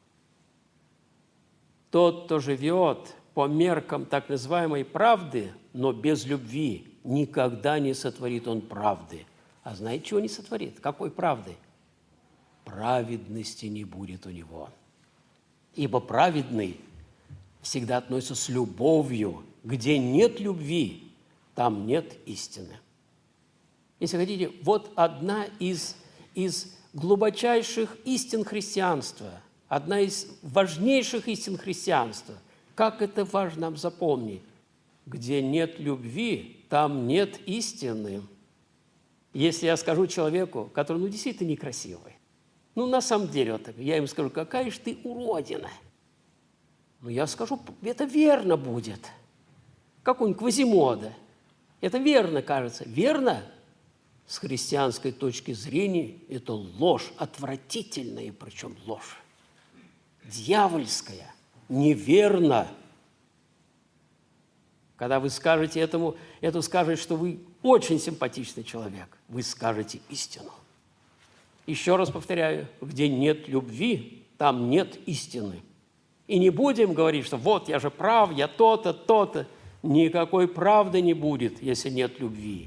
Тот, кто живет по меркам так называемой правды, но без любви, никогда не сотворит он правды. А знаете, чего не сотворит? Какой правды? Праведности не будет у него. Ибо праведный всегда относится с любовью. Где нет любви, там нет истины. Если хотите, вот одна из глубочайших истин христианства, одна из важнейших истин христианства. Как это важно нам запомнить? Где нет любви, там нет истины. Если я скажу человеку, который, действительно некрасивый, на самом деле, вот так, я ему скажу, какая же ты уродина. Я скажу, это верно будет. Какой-нибудь Квазимода. Это верно, кажется. Верно? С христианской точки зрения это ложь, отвратительная, причем ложь. Дьявольская, неверно. Когда вы скажете это скажет, что вы очень симпатичный человек, вы скажете истину. Еще раз повторяю, где нет любви, там нет истины. И не будем говорить, что вот я же прав, я то-то, то-то. Никакой правды не будет, если нет любви.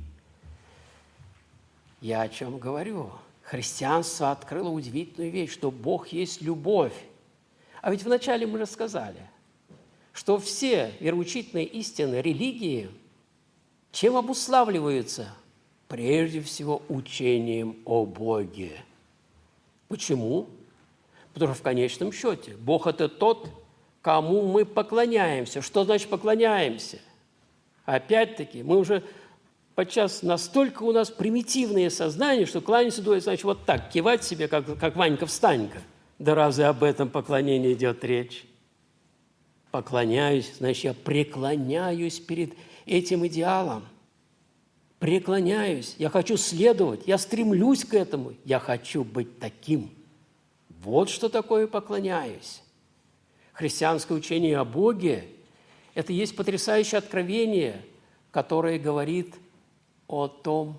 Я о чем говорю? Христианство открыло удивительную вещь, что Бог есть любовь. А ведь вначале мы рассказали, что все вероучительные истины религии чем обуславливаются? Прежде всего, учением о Боге. Почему? Потому что в конечном счете Бог – это тот, кому мы поклоняемся. Что значит поклоняемся? Опять-таки, мы уже подчас настолько у нас примитивное сознание, что кланяться дует, значит, вот так, кивать себе, как Ванька-встанька. Да разве об этом поклонении идет речь? Поклоняюсь, значит, я преклоняюсь перед этим идеалом. Преклоняюсь, я хочу следовать, я стремлюсь к этому, я хочу быть таким. Вот что такое поклоняюсь. Христианское учение о Боге – это есть потрясающее откровение, которое говорит о том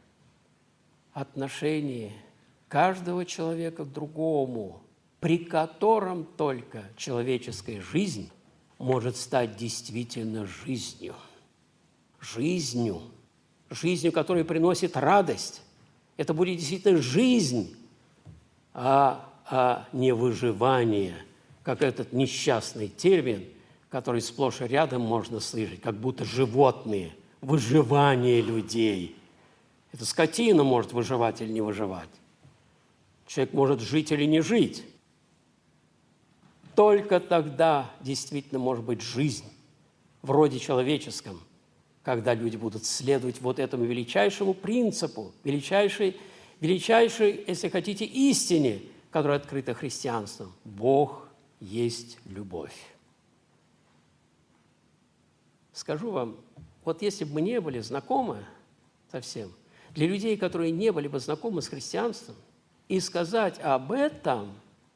отношении каждого человека к другому, при котором только человеческая жизнь может стать действительно жизнью. Жизнью, которая приносит радость. Это будет действительно жизнь, а не выживание, как этот несчастный термин, который сплошь и рядом можно слышать, как будто животные, выживание людей. Это скотина может выживать или не выживать. Человек может жить или не жить. Только тогда действительно может быть жизнь в роде человеческом, когда люди будут следовать вот этому величайшему принципу, величайшей, если хотите, истине, которая открыта христианством. Бог есть любовь. Скажу вам, вот если бы мы не были знакомы совсем, для людей, которые не были бы знакомы с христианством, и сказать об этом,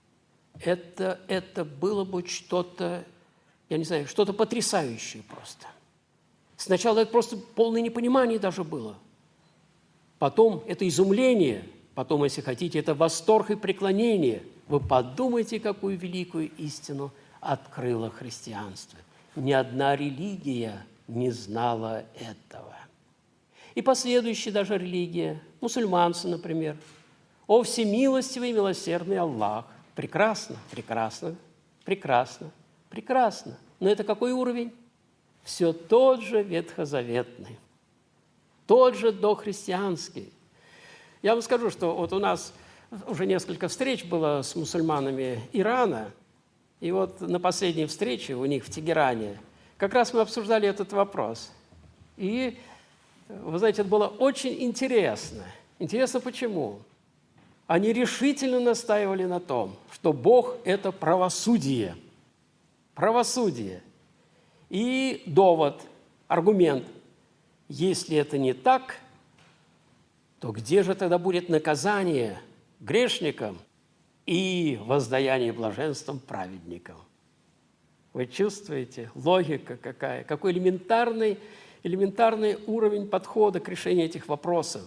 это было бы что-то, я не знаю, что-то потрясающее просто. Сначала это просто полное непонимание даже было. Потом это изумление, потом, если хотите, это восторг и преклонение. Вы подумайте, какую великую истину открыло христианство. Ни одна религия не знала этого. И последующая даже религия, мусульманцы, например. О, всемилостивый и милосердный Аллах. Прекрасно, прекрасно, прекрасно, прекрасно. Но это какой уровень? Все тот же ветхозаветный, тот же дохристианский. Я вам скажу, что вот у нас уже несколько встреч было с мусульманами Ирана, и вот на последней встрече у них в Тегеране как раз мы обсуждали этот вопрос. И, вы знаете, это было очень интересно. Интересно почему? Они решительно настаивали на том, что Бог – это правосудие. Правосудие. И довод, аргумент. Если это не так, то где же тогда будет наказание грешникам и воздаяние блаженством праведникам? Вы чувствуете? Логика какая? Какой элементарный уровень подхода к решению этих вопросов.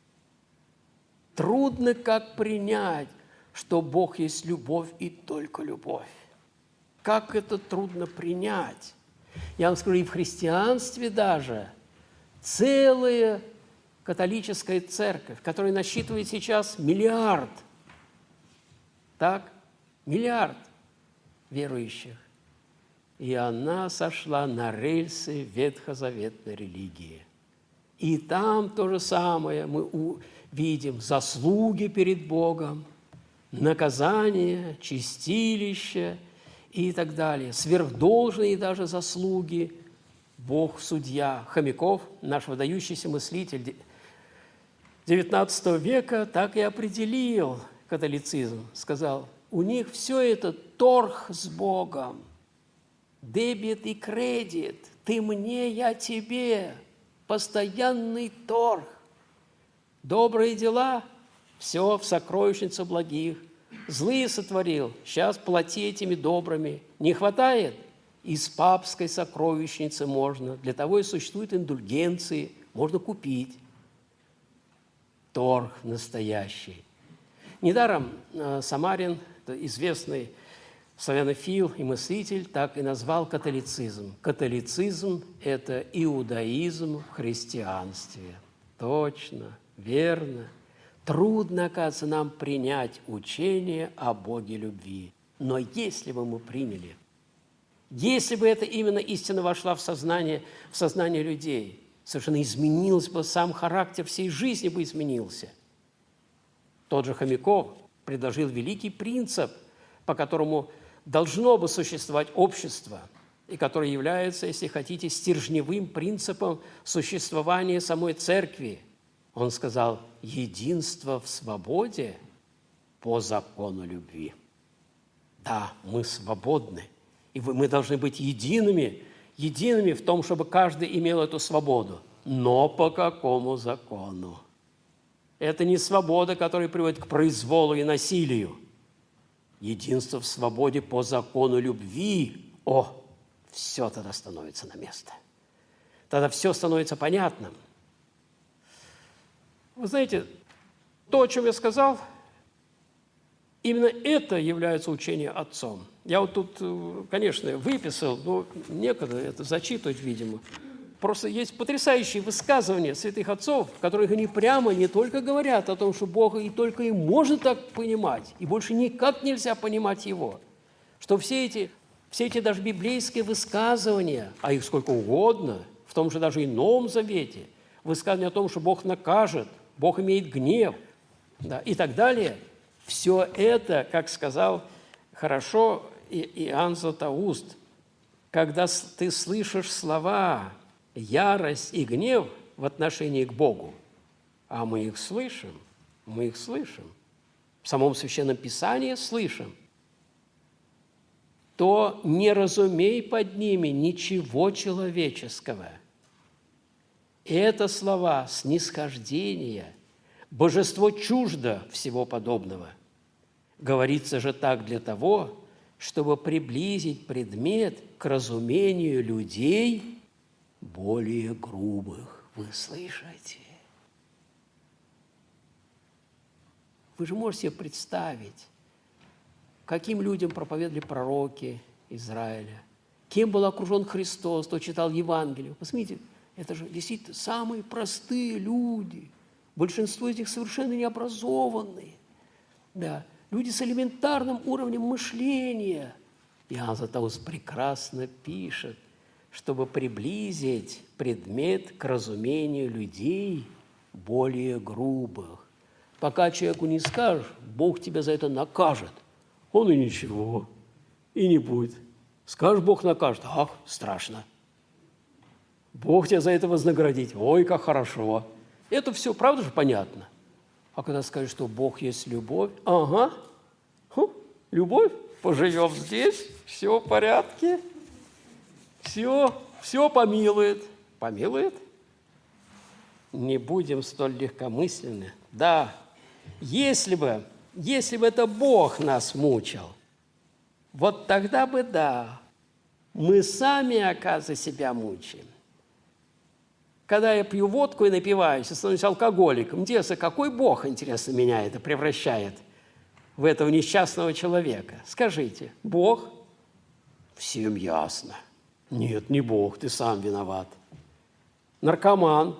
Трудно как принять, что Бог есть любовь и только любовь. Как это трудно принять? Я вам скажу, и в христианстве даже целая католическая церковь, которая насчитывает сейчас 1 миллиард, так, 1 миллиард верующих, и она сошла на рельсы ветхозаветной религии. И там то же самое мы видим: заслуги перед Богом, наказание, чистилище и так далее, сверхдолжные даже заслуги. Бог судья. Хомяков, наш выдающийся мыслитель XIX века, так и определил католицизм. Сказал, у них все это торг с Богом, дебет и кредит, ты мне, я тебе, постоянный торг. Добрые дела – все в сокровищнице благих. Злые сотворил, сейчас плати этими добрыми. Не хватает? Из папской сокровищницы можно. Для того и существуют индульгенции, можно купить. Торг настоящий. Недаром Самарин, известный славянофил и мыслитель, так и назвал католицизм. Католицизм – это иудаизм в христианстве. Точно, верно. Трудно, оказывается, нам принять учение о Боге любви. Но если бы мы приняли, если бы эта именно истина вошла в сознание людей, совершенно изменился бы сам характер всей жизни, бы изменился. Тот же Хомяков предложил великий принцип, по которому должно бы существовать общество. и который является, если хотите, стержневым принципом существования самой церкви. Он сказал: единство в свободе по закону любви. Да, мы свободны, и мы должны быть едиными в том, чтобы каждый имел эту свободу. Но по какому закону? Это не свобода, которая приводит к произволу и насилию. Единство в свободе по закону любви. О, все тогда становится на место. Тогда все становится понятным. Вы знаете, то, о чем я сказал, именно это является учение отцом. Я вот тут, конечно, выписал, но некогда это зачитывать, видимо. Просто есть потрясающие высказывания святых отцов, в которых они прямо не только говорят о том, что Бог и только и может так понимать, и больше никак нельзя понимать Его. Что все эти даже библейские высказывания, а их сколько угодно, в том же даже и Новом Завете, высказывания о том, что Бог накажет, Бог имеет гнев, да, и так далее, все это, как сказал хорошо Иоанн Златоуст, когда ты слышишь слова ярость и гнев в отношении к Богу, а мы их слышим, в самом Священном Писании слышим, то не разумей под ними ничего человеческого. Это слова снисхождения, божество чуждо всего подобного. Говорится же так для того, чтобы приблизить предмет к разумению людей более грубых. Вы слышите? Вы же можете себе представить, каким людям проповедовали пророки Израиля, кем был окружен Христос, кто читал Евангелие. Посмотрите, это же действительно самые простые люди. Большинство из них совершенно необразованные. Да, люди с элементарным уровнем мышления. Иоанн Златоуст прекрасно пишет, чтобы приблизить предмет к разумению людей более грубых. Пока человеку не скажешь, Бог тебя за это накажет, он и ничего, и не будет. Скажешь, Бог накажет, ах, страшно. Бог тебя за это вознаградит, ой, как хорошо. Это все, правда же, понятно? А когда скажешь, что Бог есть любовь, ага, любовь, поживем здесь, все в порядке. Все помилует. Помилует? Не будем столь легкомысленны. Да, если бы это Бог нас мучил, вот тогда бы да, мы сами, оказывается, себя мучаем. Когда я пью водку и напиваюсь, и становлюсь алкоголиком, интересно, какой Бог, интересно, меня это превращает в этого несчастного человека? Скажите, Бог? Всем ясно. Нет, не Бог, ты сам виноват. Наркоман?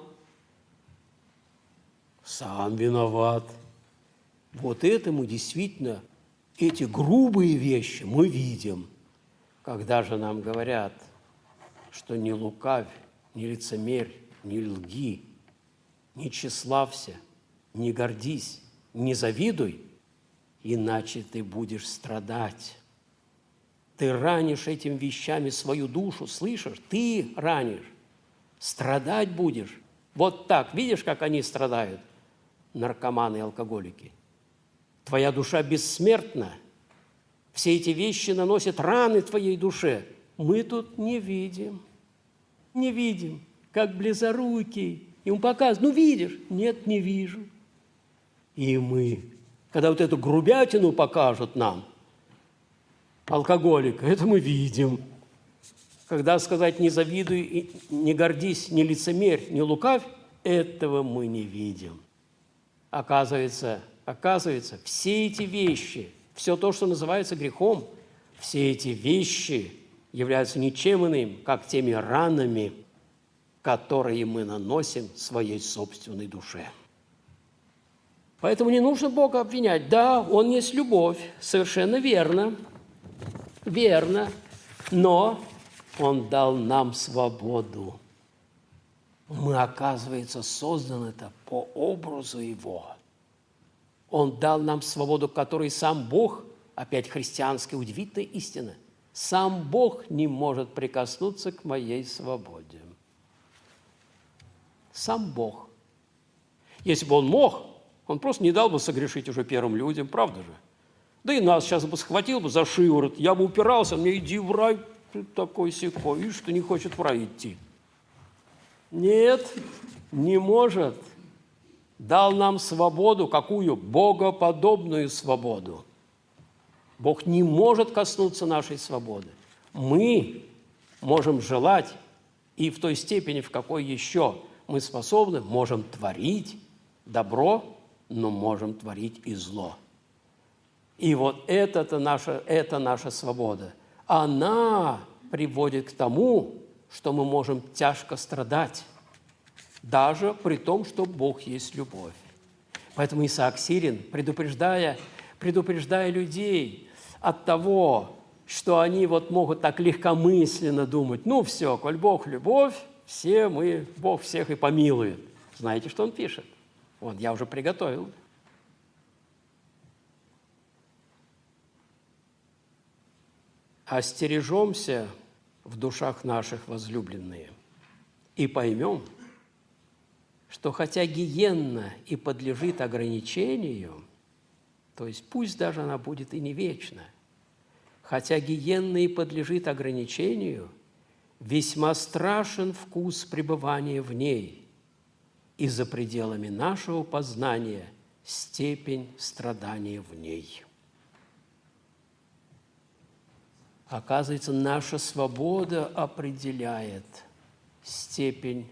Сам виноват. Вот этому действительно эти грубые вещи мы видим. Когда же нам говорят, что не лукавь, не лицемерь, не лги, не тщеславься, не гордись, не завидуй, иначе ты будешь страдать. Ты ранишь этими вещами свою душу, слышишь? Ты ранишь. Страдать будешь. Вот так. Видишь, как они страдают, наркоманы и алкоголики? Твоя душа бессмертна. Все эти вещи наносят раны твоей душе. Мы тут не видим, как близорукий. Ему показывают, видишь? Нет, не вижу. И мы, когда вот эту грубятину покажут нам, алкоголика, это мы видим. Когда сказать «не завидуй, не гордись, не лицемерь, не лукавь», этого мы не видим. Оказывается, все эти вещи, все то, что называется грехом, все эти вещи являются ничем иным, как теми ранами, которые мы наносим своей собственной душе. Поэтому не нужно Бога обвинять. Да, Он есть любовь, совершенно верно, но Он дал нам свободу. Мы, оказывается, созданы-то по образу Его. Он дал нам свободу, которой сам Бог, опять христианская удивительная истина, Сам Бог не может прикоснуться к моей свободе. Сам Бог. Если бы Он мог, Он просто не дал бы согрешить уже первым людям, правда же? Да и нас сейчас бы схватил бы за шиворот, я бы упирался, мне иди в рай, ты такой-сякой, видишь, что не хочет в рай идти. Нет, не может. Дал нам свободу, какую? Богоподобную свободу. Бог не может коснуться нашей свободы. Мы можем желать, и в той степени, в какой еще мы способны, можем творить добро, но можем творить и зло. И вот это наша свобода. Она приводит к тому, что мы можем тяжко страдать, даже при том, что Бог есть любовь. Поэтому Исаак Сирин, предупреждая людей от того, что они вот могут так легкомысленно думать, ну все, коль Бог любовь, Бог всех и помилует. Знаете, что он пишет? Вот, я уже приготовил. «Остережемся в душах наших, возлюбленные, и поймем, что хотя гиенна и подлежит ограничению, то есть пусть даже она будет и не вечна, хотя гиенна и подлежит ограничению, весьма страшен вкус пребывания в ней, и за пределами нашего познания степень страдания в ней». Оказывается, наша свобода определяет степень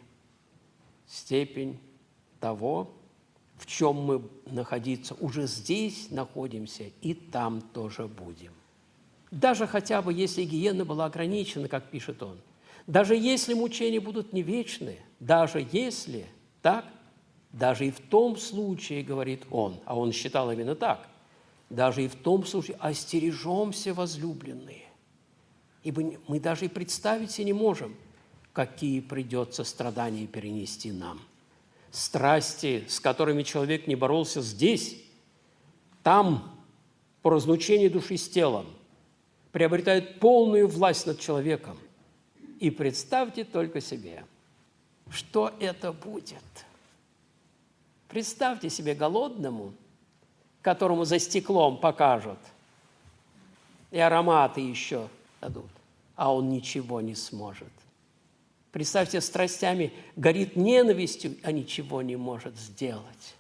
того, в чем мы находиться. Уже здесь находимся, и там тоже будем. Даже хотя бы, если гиенна была ограничена, как пишет он, даже если мучения будут не вечны, даже если так, даже и в том случае, говорит он, а он считал именно так, даже и в том случае остережемся, возлюбленные, ибо мы даже и представить себе не можем, какие придется страдания перенести нам. Страсти, с которыми человек не боролся здесь, там, по разлучению души с телом, приобретают полную власть над человеком. И представьте только себе, что это будет. Представьте себе голодному, которому за стеклом покажут, и ароматы еще дадут, а он ничего не сможет. Представьте, страстями горит ненавистью, а ничего не может сделать.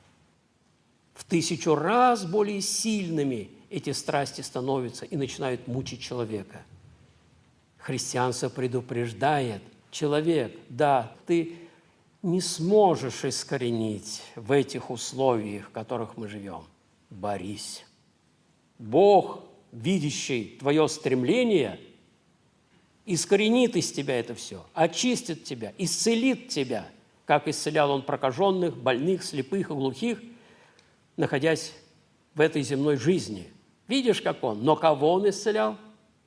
В 1000 раз более сильными эти страсти становятся и начинают мучить человека. Христианство предупреждает: человек, да, ты не сможешь искоренить в этих условиях, в которых мы живем. Борись. Бог, видящий твое стремление, искоренит из тебя это все, очистит тебя, исцелит тебя, как исцелял Он прокаженных, больных, слепых и глухих, находясь в этой земной жизни. Видишь, как Он? Но кого Он исцелял?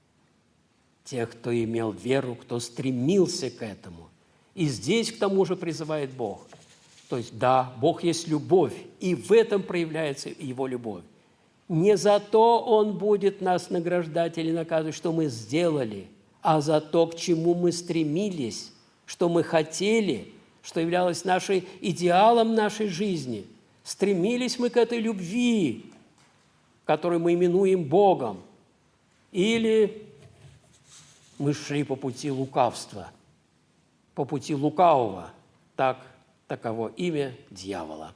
Тех, кто имел веру, кто стремился к этому. И здесь, к тому же, призывает Бог. То есть, да, Бог есть любовь, и в этом проявляется Его любовь. Не за то Он будет нас награждать или наказывать, что мы сделали, а за то, к чему мы стремились, что мы хотели, что являлось идеалом нашей жизни. Стремились мы к этой любви, которую мы именуем Богом, или мы шли по пути лукавства, по пути лукавого, таково имя дьявола.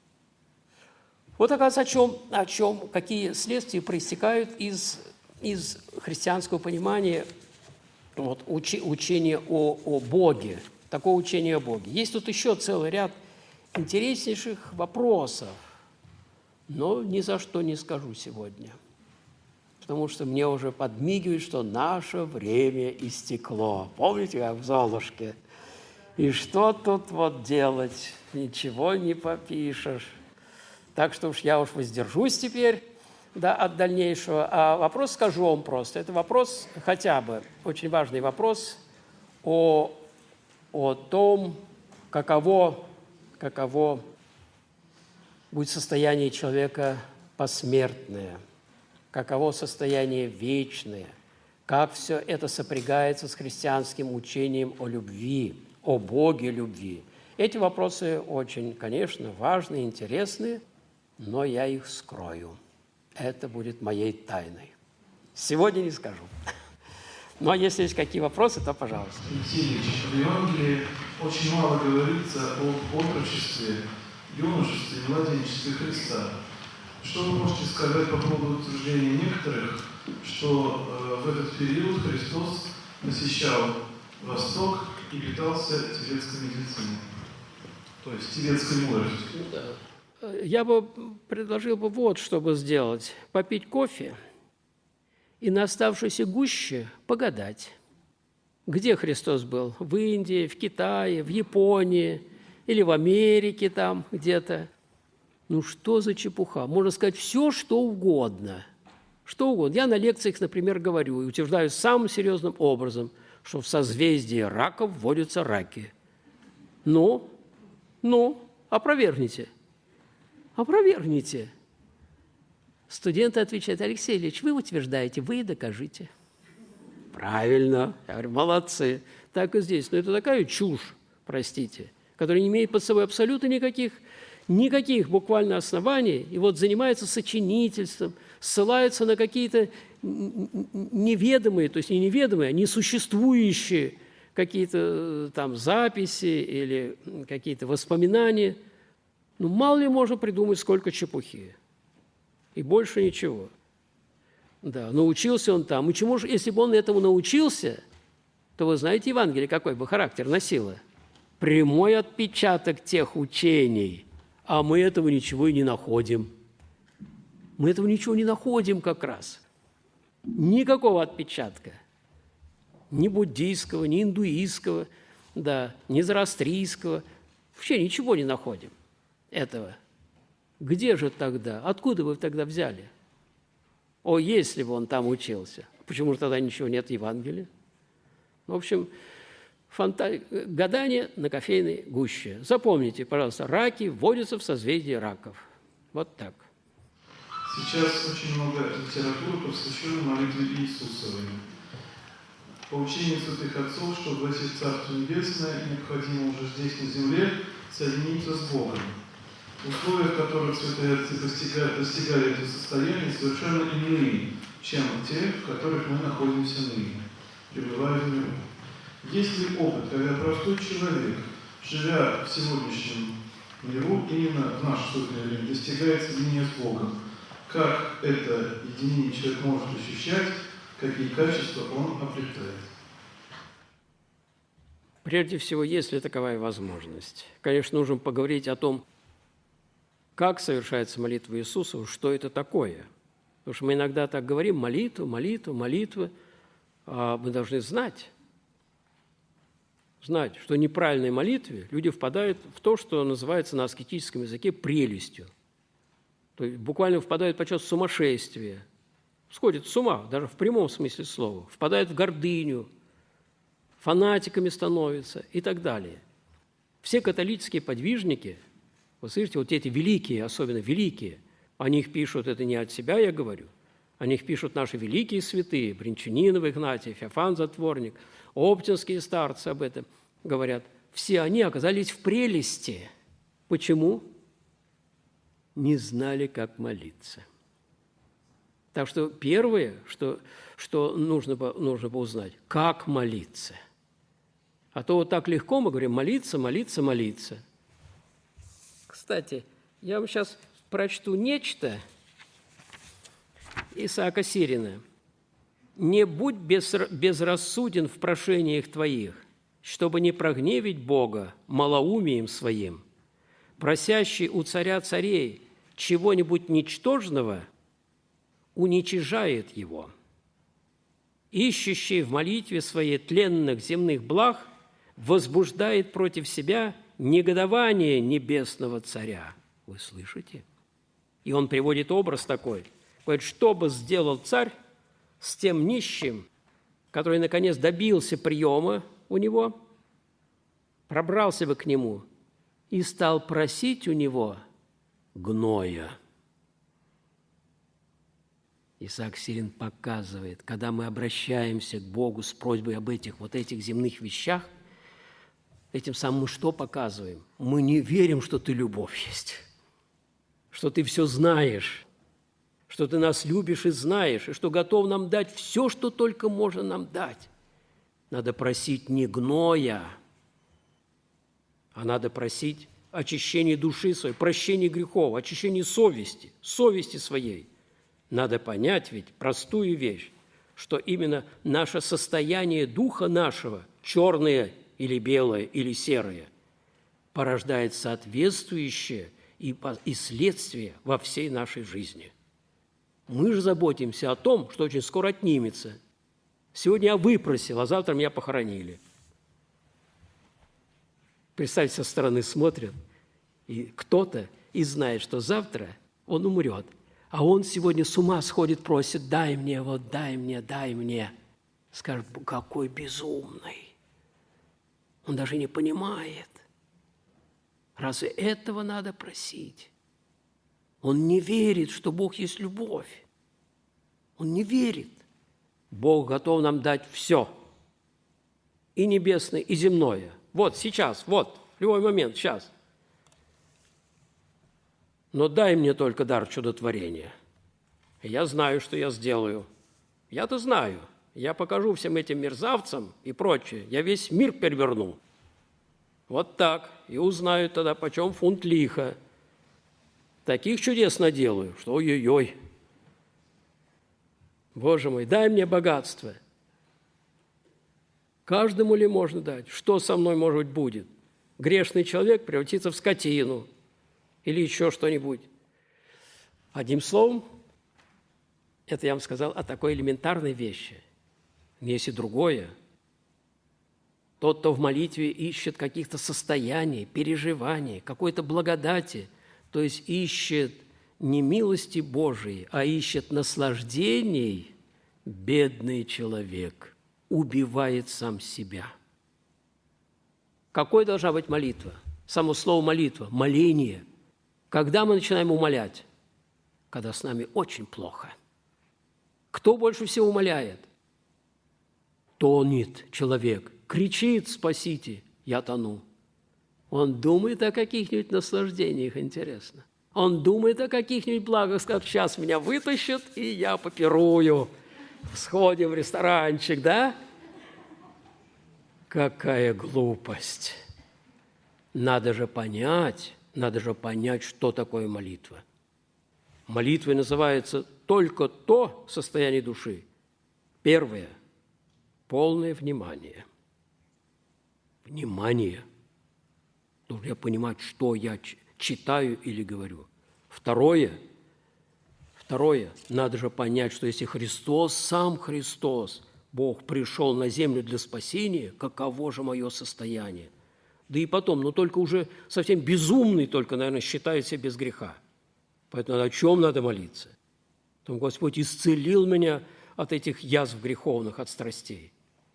Вот, оказывается, какие следствия проистекают из христианского понимания учения о Боге, такого учения о Боге. Есть тут еще целый ряд интереснейших вопросов, но ни за что не скажу сегодня, потому что мне уже подмигивают, что наше время истекло. Помните, как в «Золушке»? И что тут вот делать? Ничего не попишешь. Так что я воздержусь теперь от дальнейшего. А вопрос скажу вам просто. Это вопрос хотя бы, очень важный вопрос о том, каково будет состояние человека посмертное, каково состояние вечное, как все это сопрягается с христианским учением о любви, о Боге любви. Эти вопросы очень, конечно, важные, интересные, но я их скрою. Это будет моей тайной. Сегодня не скажу. Но если есть какие вопросы, то пожалуйста. Алексей Ильич, в Евангелии очень мало говорится об отрочестве, юношестве и младенчестве Христа. Что вы можете сказать по поводу утверждения некоторых, что в этот период Христос посещал Восток и питался тибетской медициной, то есть тибетской мудростью? Да. Я бы предложил бы вот, что бы сделать. Попить кофе и на оставшейся гуще погадать. Где Христос был? В Индии, в Китае, в Японии или в Америке там где-то. Ну что за чепуха? Можно сказать все, что угодно. Что угодно. Я на лекциях, например, говорю и утверждаю самым серьезным образом, что в созвездии раков водятся раки. Ну, опровергните. Опровергните. Студенты отвечают: Алексей Ильич, вы утверждаете, вы и докажите. Правильно. Я говорю: молодцы. Так и здесь. Но это такая чушь, простите, которая не имеет под собой абсолютно никаких буквально оснований, и вот занимается сочинительством, ссылается на какие-то неведомые, то есть не неведомые, а несуществующие какие-то там записи или какие-то воспоминания. Ну, мало ли можно придумать, сколько чепухи. И больше ничего. Да, научился он там. И чему же, если бы он этому научился, то вы знаете, Евангелие какой бы характер носило? Прямой отпечаток тех учений. А мы этого ничего и не находим. Мы этого ничего не находим как раз. Никакого отпечатка. Ни буддийского, ни индуистского, да, ни зороастрийского. Вообще ничего не находим этого. Где же тогда? Откуда вы тогда взяли? О, если бы он там учился. Почему же тогда ничего нет в Евангелии? В общем, гадание на кофейной гуще. Запомните, пожалуйста, раки вводятся в созвездие раков. Вот так. Сейчас очень много литературы посвящена молитве Иисусовой. По учению святых отцов, чтобы войти в Царство Небесное, необходимо уже здесь, на земле, соединиться с Богом. Условия, в которых святые отцы достигали этого состояния, совершенно иные, чем те, в которых мы находимся ныне, пребывая в миру. Есть ли опыт, когда простой человек, живя в сегодняшнем миру, именно в наше судное время, достигает соединения с Богом? Как это единение человек может ощущать, какие качества он обретает? Прежде всего, есть ли таковая возможность? Конечно, нужно поговорить о том, как совершается молитва Иисуса, что это такое. Потому что мы иногда так говорим: молитва, а мы должны знать, что в неправильной молитве люди впадают в то, что называется на аскетическом языке прелестью. То есть буквально впадают подчас в сумасшествие, сходят с ума, даже в прямом смысле слова, впадают в гордыню, фанатиками становятся и так далее. Все католические подвижники, вы слышите, вот эти великие, особенно великие, о них пишут, это не от себя я говорю, о них пишут наши великие святые, Бринчанинов Игнатий, Феофан Затворник, оптинские старцы об этом говорят. Все они оказались в прелести. Почему? Не знали, как молиться. Так что первое, что нужно бы узнать, как молиться. А то вот так легко мы говорим: молиться, молиться, молиться. Кстати, я вам сейчас прочту нечто Исаака Сирина. «Не будь безрассуден в прошениях твоих, чтобы не прогневить Бога малоумием своим. Просящий у царя царей чего-нибудь ничтожного уничижает его. Ищущий в молитве своей тленных земных благ возбуждает против себя негодование небесного царя». Вы слышите? И он приводит образ такой. Говорит: что бы сделал царь с тем нищим, который, наконец, добился приема у него, пробрался бы к нему и стал просить у него гноя. Исаак Сирин показывает, когда мы обращаемся к Богу с просьбой об этих земных вещах, этим самым мы что показываем? Мы не верим, что ты любовь есть, что ты все знаешь, что ты нас любишь и знаешь, и что готов нам дать все, что только можно нам дать. Надо просить не гноя, а надо просить очищения души своей, прощения грехов, очищения совести своей. Надо понять ведь простую вещь, что именно наше состояние духа нашего, черное или белое, или серое, порождает соответствующее и следствие во всей нашей жизни. Мы же заботимся о том, что очень скоро отнимется. Сегодня я выпросил, а завтра меня похоронили. Представьте, со стороны смотрят, и кто-то и знает, что завтра он умрет, а он сегодня с ума сходит, просит: дай мне, вот дай мне, дай мне. Скажет: какой безумный. Он даже не понимает. Разве этого надо просить? Он не верит, что Бог есть любовь. Он не верит. Бог готов нам дать все. И небесное, и земное. Вот сейчас, вот, в любой момент, сейчас. Но дай мне только дар чудотворения. И я знаю, что я сделаю. Я-то знаю. Я покажу всем этим мерзавцам и прочее. Я весь мир переверну. Вот так. И узнаю тогда, почем фунт лиха. Таких чудес наделаю, что ой-ой-ой. Боже мой, дай мне богатство. Каждому ли можно дать? Что со мной, может быть, будет? Грешный человек превратится в скотину или еще что-нибудь. Одним словом, это я вам сказал о такой элементарной вещи. Но есть и другое. Тот, кто в молитве ищет каких-то состояний, переживаний, какой-то благодати, то есть ищет не милости Божией, а ищет наслаждений, бедный человек убивает сам себя. Какой должна быть молитва? Само слово молитва, моление. Когда мы начинаем умолять? Когда с нами очень плохо. Кто больше всего умоляет? Тонет человек, кричит: спасите, я тону. Он думает о каких-нибудь наслаждениях, интересно. Он думает о каких-нибудь благах, скажет: сейчас меня вытащат, и я попирую. Сходим в ресторанчик, да? Какая глупость! Надо же понять, что такое молитва. Молитвой называется только то состояние души. Первое – полное внимание. Внимание. Должен я понимать, что я читаю или говорю. Второе, надо же понять, что если Христос, сам Христос, Бог пришел на землю для спасения, каково же мое состояние? Да и потом, только уже совсем безумный только, наверное, считает себя без греха. Поэтому о чем надо молиться? Потом Господь исцелил меня от этих язв греховных, от страстей.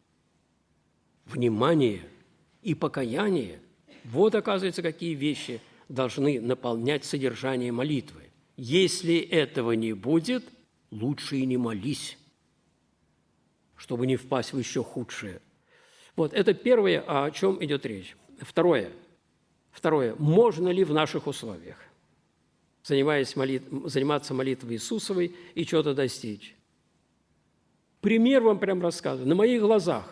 Внимание и покаяние – вот, оказывается, какие вещи должны наполнять содержание молитвы. Если этого не будет, лучше и не молись, чтобы не впасть в еще худшее. Вот это первое, о чем идет речь. Второе. Можно ли в наших условиях, заниматься молитвой Иисусовой и чего-то достичь? Пример вам прям рассказываю. На моих глазах.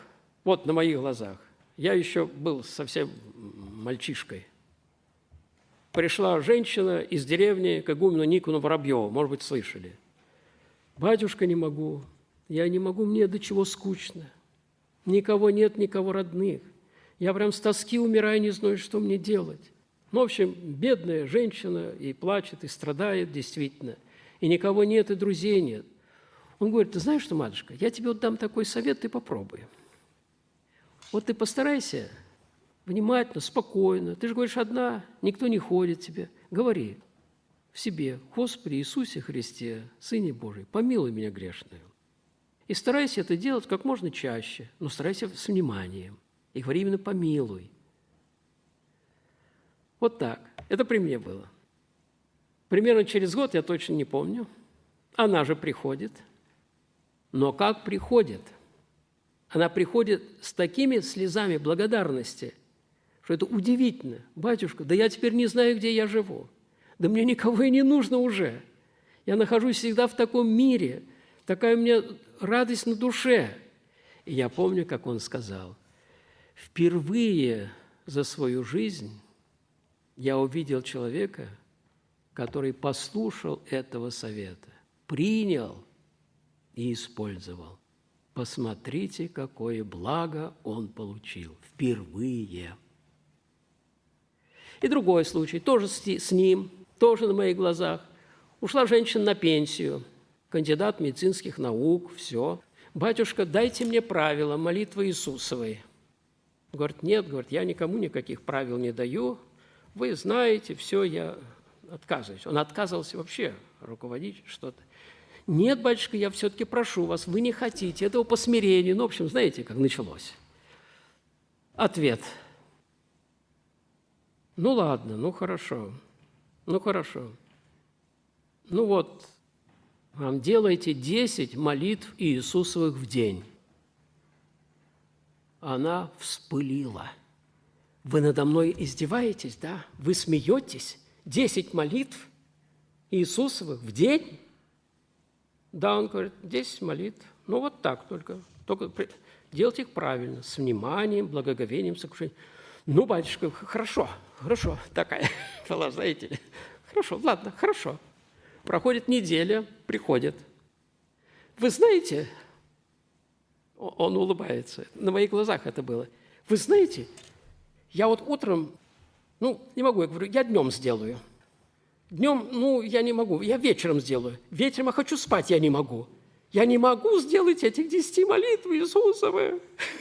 Я еще был совсем мальчишкой. Пришла женщина из деревни к игумену Никону Воробьеву, может быть, слышали. «Батюшка, я не могу, мне до чего скучно. Никого нет, никого родных. Я прям с тоски умираю, не знаю, что мне делать». В общем, бедная женщина и плачет, и страдает действительно. И никого нет, и друзей нет. Он говорит: ты знаешь что, матушка, я тебе дам такой совет, ты попробуй. Вот ты постарайся внимательно, спокойно. Ты же говоришь одна, никто не ходит тебе. Говори в себе: Господи Иисусе Христе, Сыне Божий, помилуй меня грешную. И старайся это делать как можно чаще, но старайся с вниманием. И говори именно «помилуй». Вот так. Это при мне было. Примерно через год, я точно не помню, она же приходит Но как приходит? Она приходит с такими слезами благодарности, что это удивительно. Батюшка, да я теперь не знаю, где я живу. Да мне никого и не нужно уже. Я нахожусь всегда в таком мире, такая у меня радость на душе. И я помню, как он сказал, впервые за свою жизнь я увидел человека, который послушал этого совета, принял и использовал. Посмотрите, какое благо он получил впервые. И другой случай, тоже с ним, тоже на моих глазах. Ушла женщина на пенсию, кандидат медицинских наук, все. Батюшка, дайте мне правила молитвы Иисусовой. Говорит, нет, говорит, я никому никаких правил не даю. Вы знаете, все, я отказываюсь. Он отказывался вообще руководить что-то. Нет, батюшка, я все-таки прошу вас, вы не хотите этого по смирению. Ну, в общем, знаете, как началось. Ответ. Ну, ладно, ну, хорошо. Ну, хорошо. Ну, вот, вам делаете 10 молитв Иисусовых в день. Она вспылила. Вы надо мной издеваетесь, да? Вы смеетесь? 10 молитв Иисусовых в день? Да, он говорит, 10 молитв. Ну, вот так только. Только делайте их правильно, с вниманием, благоговением, сокрушением. Ну, батюшка, хорошо, такая была, знаете. Хорошо, ладно, хорошо. Проходит неделя, приходит. Вы знаете, он улыбается, на моих глазах это было. Вы знаете, я вот утром, не могу, я говорю, я днем сделаю. Днем, я не могу, я вечером сделаю. Вечером я хочу спать, я не могу. Я не могу сделать этих 10 молитв Иисусовых.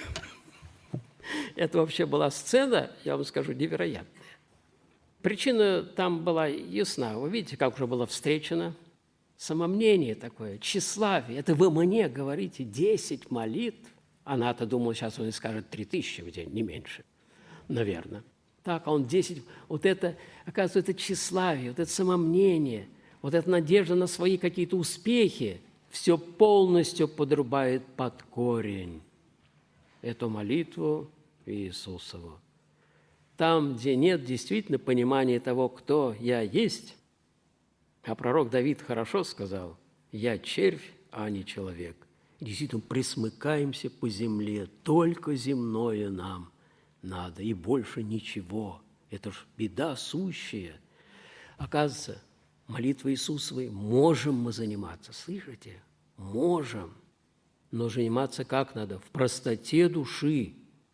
Это вообще была сцена, я вам скажу, невероятная. Причина там была ясна. Вы видите, как уже было встречено. Самомнение такое, тщеславие. Это вы мне говорите 10 молитв. Она-то думала, сейчас он скажет 3000 в день, не меньше, наверное. Так, а он 10. Вот это, оказывается, это тщеславие, вот это самомнение, вот эта надежда на свои какие-то успехи все полностью подрубает под корень эту молитву Иисусову. Там, где нет действительно понимания того, кто я есть, а пророк Давид хорошо сказал, «Я червь, а не человек». Действительно, присмыкаемся по земле, только земное нам надо, и больше ничего. Это ж беда сущая. Оказывается, молитвой Иисусовой можем мы заниматься, слышите? Можем. Но заниматься как надо? В простоте души,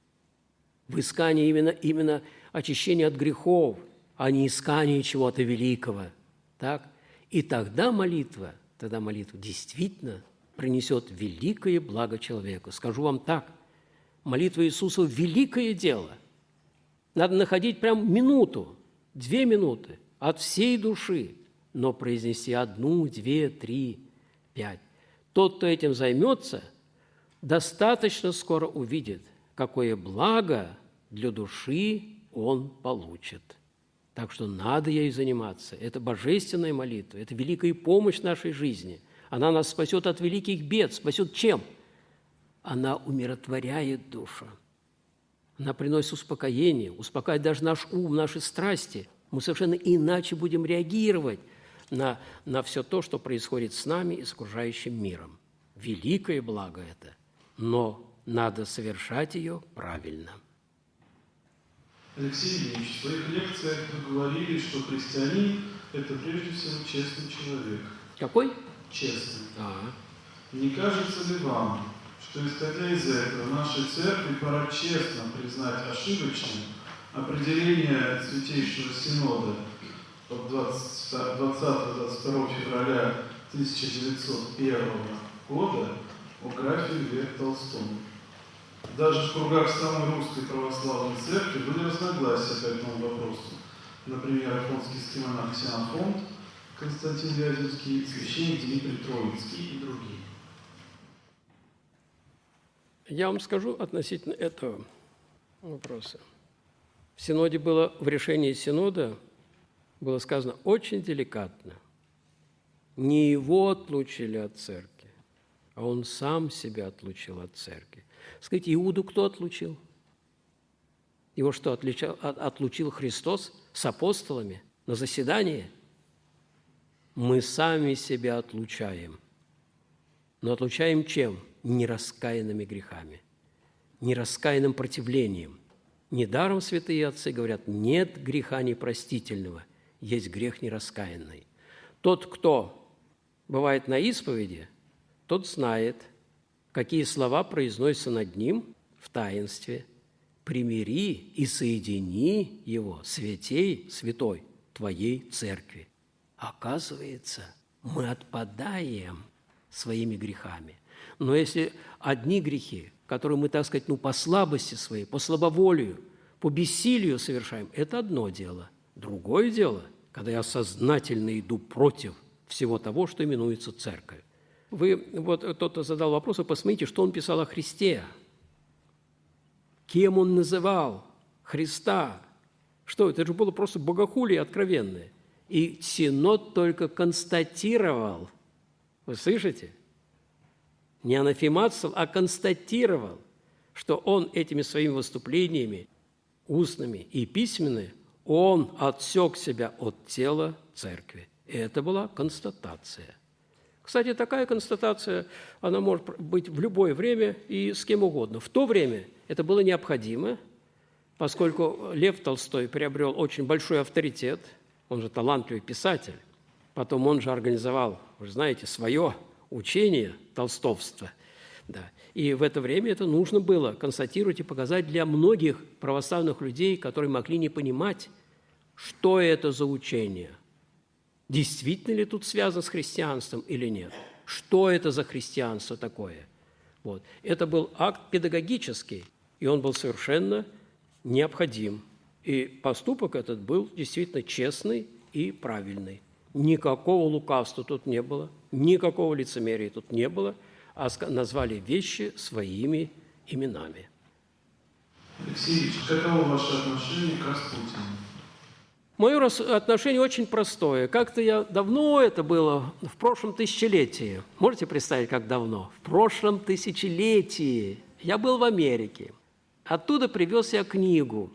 в искании именно очищения от грехов, а не искании чего-то великого. Так? И тогда молитва действительно принесет великое благо человеку. Скажу вам так, молитва Иисуса – великое дело. Надо находить прям минуту, 2 минуты от всей души, но произнести 1, 2, 3, 5. Тот, кто этим займется, достаточно скоро увидит, какое благо для души он получит. Так что надо ей заниматься. Это божественная молитва, это великая помощь нашей жизни. Она нас спасет от великих бед. Спасет чем? Она умиротворяет душу. Она приносит успокоение, успокаивает даже наш ум, наши страсти. Мы совершенно иначе будем реагировать на все то, что происходит с нами и с окружающим миром. Великое благо это, но надо совершать ее правильно. Алексей Ильич, в своих лекциях вы говорили, что христианин – это прежде всего честный человек. Какой? Честный. Не кажется ли вам, что, исходя из этого, нашей церкви пора честно признать ошибочным определение Святейшего Синода от 20-22 февраля 1901 года о графе Льве Толстом? Даже в кругах самой русской православной церкви были разногласия по этому вопросу. Например, афонский скимонах Ксенофонт, Константин Вяземский, священник Дмитрий Троицкий и другие. Я вам скажу относительно этого вопроса. В Синоде в решении Синода было сказано очень деликатно. Не его отлучили от церкви, а он сам себя отлучил от церкви. Скажите, Иуду кто отлучил? Его что, отлучил Христос с апостолами на заседании? Мы сами себя отлучаем. Но отлучаем чем? Нераскаянными грехами, нераскаянным противлением. Недаром святые отцы говорят, нет греха непростительного, есть грех нераскаянный. Тот, кто бывает на исповеди, тот знает, какие слова произносятся над ним в таинстве. «Примири и соедини его, святей, святой, твоей церкви». Оказывается, мы отпадаем своими грехами. Но если одни грехи, которые мы, так сказать, по слабости своей, по слабоволию, по бессилию совершаем, это одно дело. Другое дело, когда я сознательно иду против всего того, что именуется церковь. Кто-то задал вопрос, вы посмотрите, что он писал о Христе. Кем он называл Христа? Что это же было просто богохулие откровенное. И Синод только констатировал, вы слышите? Не анафематствовал, а констатировал, что он этими своими выступлениями, устными и письменными, он отсек себя от тела церкви. И это была констатация. Кстати, такая констатация, она может быть в любое время и с кем угодно. В то время это было необходимо, поскольку Лев Толстой приобрел очень большой авторитет, он же талантливый писатель, потом он же организовал, вы же знаете, свое учение толстовства. Да. И в это время это нужно было констатировать и показать для многих православных людей, которые могли не понимать, что это за учение. Действительно ли тут связано с христианством или нет? Что это за христианство такое? Это был акт педагогический, и он был совершенно необходим. И поступок этот был действительно честный и правильный. Никакого лукавства тут не было, никакого лицемерия тут не было, а назвали вещи своими именами. Алексей Ильич, каково ваше отношение к Распутину? Мое отношение очень простое. Как-то я давно, это было в прошлом тысячелетии. Можете представить, как давно? В прошлом тысячелетии я был в Америке. Оттуда привез я книгу.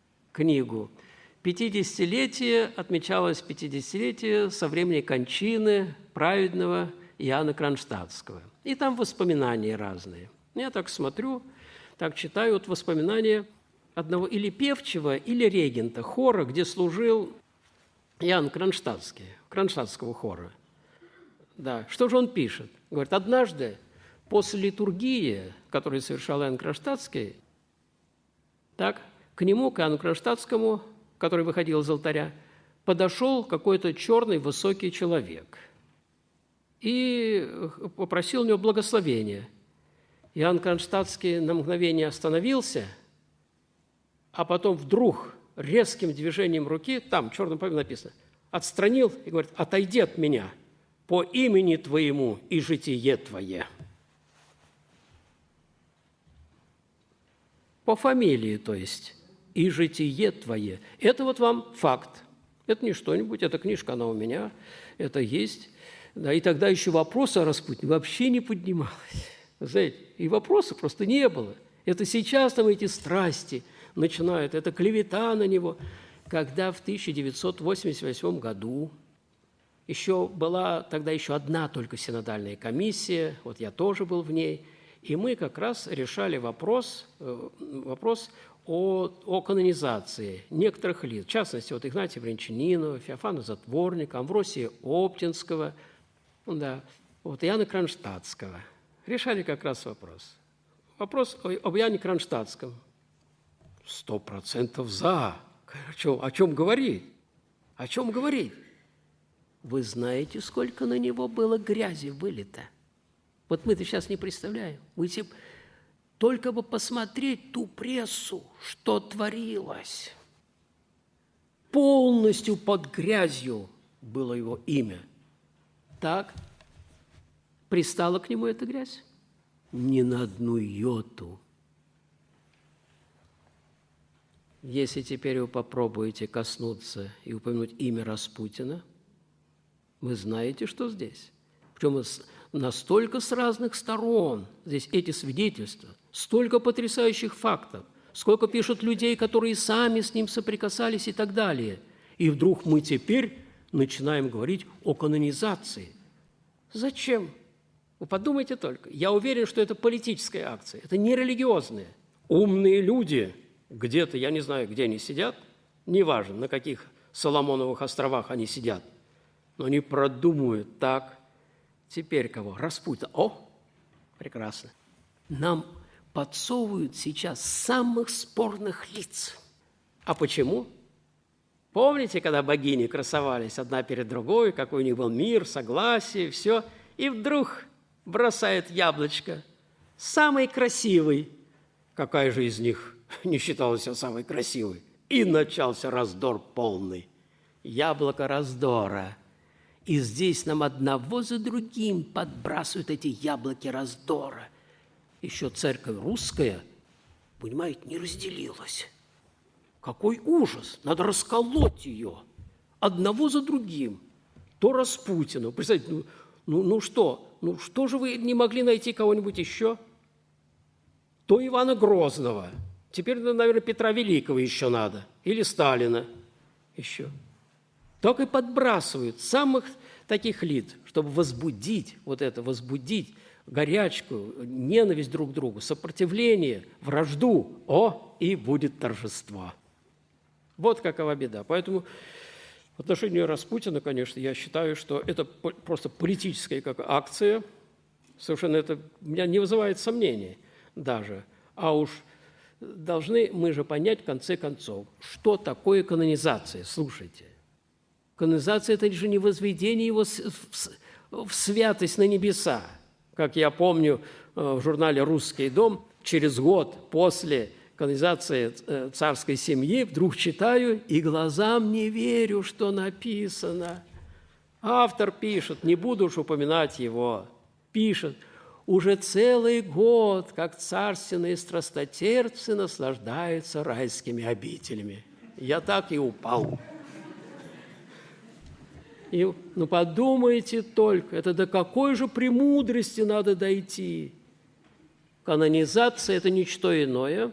50-летие, отмечалось 50-летие со времени кончины праведного Иоанна Кронштадтского. И там воспоминания разные. Я так смотрю, так читаю воспоминания одного или певчего, или регента хора, где служил Иоанн Кронштадтский, Кронштадтского хора. Да. Что же он пишет? Говорит, однажды после литургии, которую совершал Иоанн Кронштадтский, к нему, к Иоанну Кронштадтскому, который выходил из алтаря, подошел какой-то черный высокий человек и попросил у него благословения. Иоанн Кронштадтский на мгновение остановился, а потом вдруг резким движением руки, там черным по написано, отстранил и говорит, отойди от меня по имени твоему и житие твое. По фамилии, то есть, и житие твое. Это вам факт. Это не что-нибудь, эта книжка, она у меня, это есть. Да, и тогда еще вопросы о Распутине вообще не поднималось. Знаете, и вопросов просто не было. Это сейчас там эти страсти начинают, это клевета на него. Когда в 1988 году была тогда еще одна только синодальная комиссия, я тоже был в ней, и мы как раз решали вопрос о канонизации некоторых лиц, в частности, Игнатия Брянчанинова, Феофана Затворника, Амвросия Оптинского, Иоанна Кронштадтского. Решали как раз вопрос. Вопрос об Иоанне Кронштадтском. 100% за. О чем говорить? О чем говорить? Вы знаете, сколько на него было грязи вылито? Мы-то сейчас не представляем. Только бы посмотреть ту прессу, что творилось. Полностью под грязью было его имя. Так пристала к нему эта грязь? Ни на одну йоту. Если теперь вы попробуете коснуться и упомянуть имя Распутина, вы знаете, что здесь. Причем настолько с разных сторон здесь эти свидетельства, столько потрясающих фактов, сколько пишут людей, которые сами с ним соприкасались и так далее. И вдруг мы теперь начинаем говорить о канонизации. Зачем? Вы подумайте только. Я уверен, что это политическая акция, это не религиозная. Умные люди где-то, я не знаю, где они сидят, неважно, на каких Соломоновых островах они сидят, но они продумывают так. Теперь кого? Распутина. О, прекрасно. Нам подсовывают сейчас самых спорных лиц. А почему? Помните, когда богини красовались одна перед другой, какой у них был мир, согласие, все, и вдруг бросает яблочко. Самый красивый. Какая же из них не считалась себя самой красивой? И начался раздор полный. Яблоко раздора. И здесь нам одного за другим подбрасывают эти яблоки раздора. Еще церковь русская, понимаете, не разделилась. Какой ужас! Надо расколоть ее одного за другим. То Распутину. Представьте, что же вы не могли найти кого-нибудь еще? То Ивана Грозного. Теперь, наверное, Петра Великого еще надо. Или Сталина еще. Так и подбрасывают самых таких лиц, чтобы возбудить возбудить горячку, ненависть друг к другу, сопротивление, вражду. И будет торжество. Вот какова беда. Поэтому в отношении Распутина, конечно, я считаю, что это просто политическая акция. Совершенно это меня не вызывает сомнений даже. А уж должны мы же понять в конце концов, что такое канонизация. Слушайте. Канонизация – это же не возведение его в святость на небеса. Как я помню, в журнале «Русский дом» через год после канонизации царской семьи вдруг читаю и глазам не верю, что написано. Автор пишет, не буду уж упоминать его, пишет: уже целый год, как царственные страстотерпцы наслаждаются райскими обителями. Я так и упал. И, подумайте только, это до какой же премудрости надо дойти. Канонизация – это ничто иное,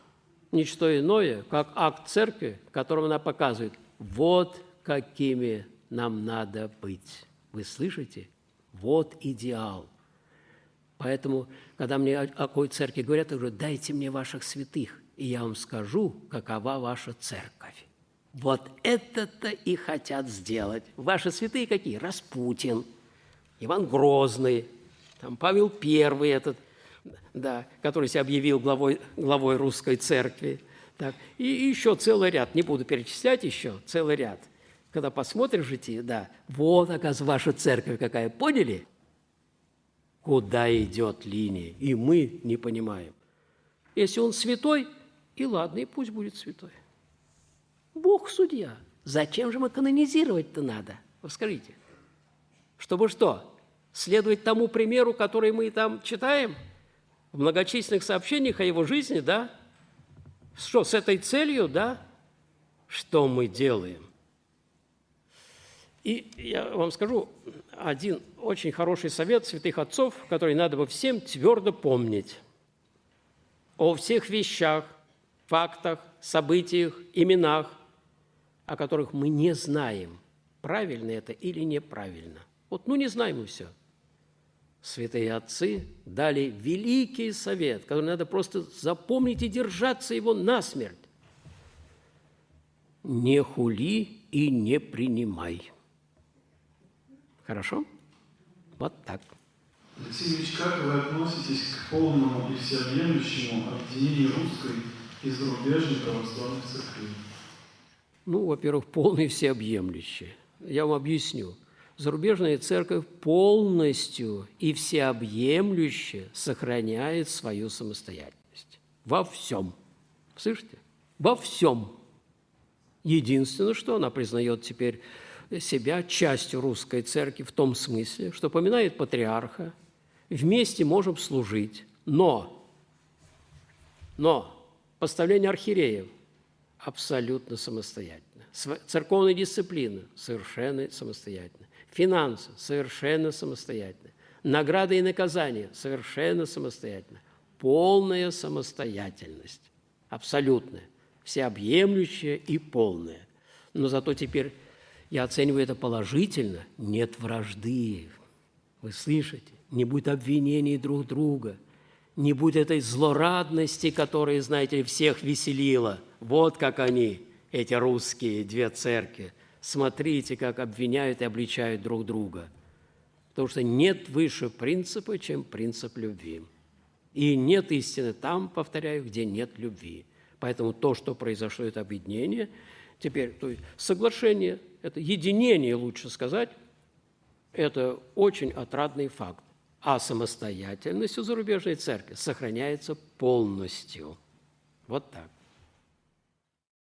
как акт церкви, в котором она показывает, вот какими нам надо быть. Вы слышите? Вот идеал. Поэтому, когда мне о какой церкви говорят, я говорю: дайте мне ваших святых, и я вам скажу, какова ваша церковь. Вот это-то и хотят сделать. Ваши святые какие? Распутин, Иван Грозный, Павел I этот, который себя объявил главой русской церкви. Так. И еще целый ряд, не буду перечислять еще, целый ряд. Когда посмотришь житие, вот, оказывается, ваша церковь какая, поняли? Куда идет линия? И мы не понимаем. Если он святой, и ладно, и пусть будет святой. Бог судья. Зачем же мы канонизировать-то надо? Вы скажите. Чтобы что? Следовать тому примеру, который мы там читаем в многочисленных сообщениях о его жизни, да? Что, с этой целью, да? Что мы делаем? И я вам скажу один очень хороший совет святых отцов, который надо бы всем твердо помнить. О всех вещах, фактах, событиях, именах, о которых мы не знаем, правильно это или неправильно. Не знаем мы все. Святые отцы дали великий совет, который надо просто запомнить и держаться его насмерть. Не хули и не принимай. Хорошо? Вот так. Алексей Ильич, как вы относитесь к полному и всеобъемлющему объединению русской и зарубежной православных церквей? Во-первых, полный и всеобъемлющий. Я вам объясню. Зарубежная церковь полностью и всеобъемлюще сохраняет свою самостоятельность. Во всем. Слышите? Во всем. Единственное, что она признает теперь себя частью русской церкви в том смысле, что поминает патриарха, вместе можем служить, но поставление архиереев абсолютно самостоятельно. Церковная дисциплина совершенно самостоятельно. Финансы совершенно самостоятельно. награды и наказания совершенно самостоятельно. Полная самостоятельность, абсолютная, всеобъемлющая и полная. Но зато теперь я оцениваю это положительно. Нет вражды. Вы слышите? Не будет обвинений друг друга. Не будет этой злорадности, которая, знаете ли, всех веселила. Вот как они, эти русские две церкви. Смотрите, как обвиняют и обличают друг друга. Потому что нет выше принципа, чем принцип любви. И нет истины там, повторяю, где нет любви. Поэтому то, что произошло, это объединение. Теперь то есть соглашение, это единение, лучше сказать, это очень отрадный факт. А самостоятельность у зарубежной церкви сохраняется полностью. Вот так.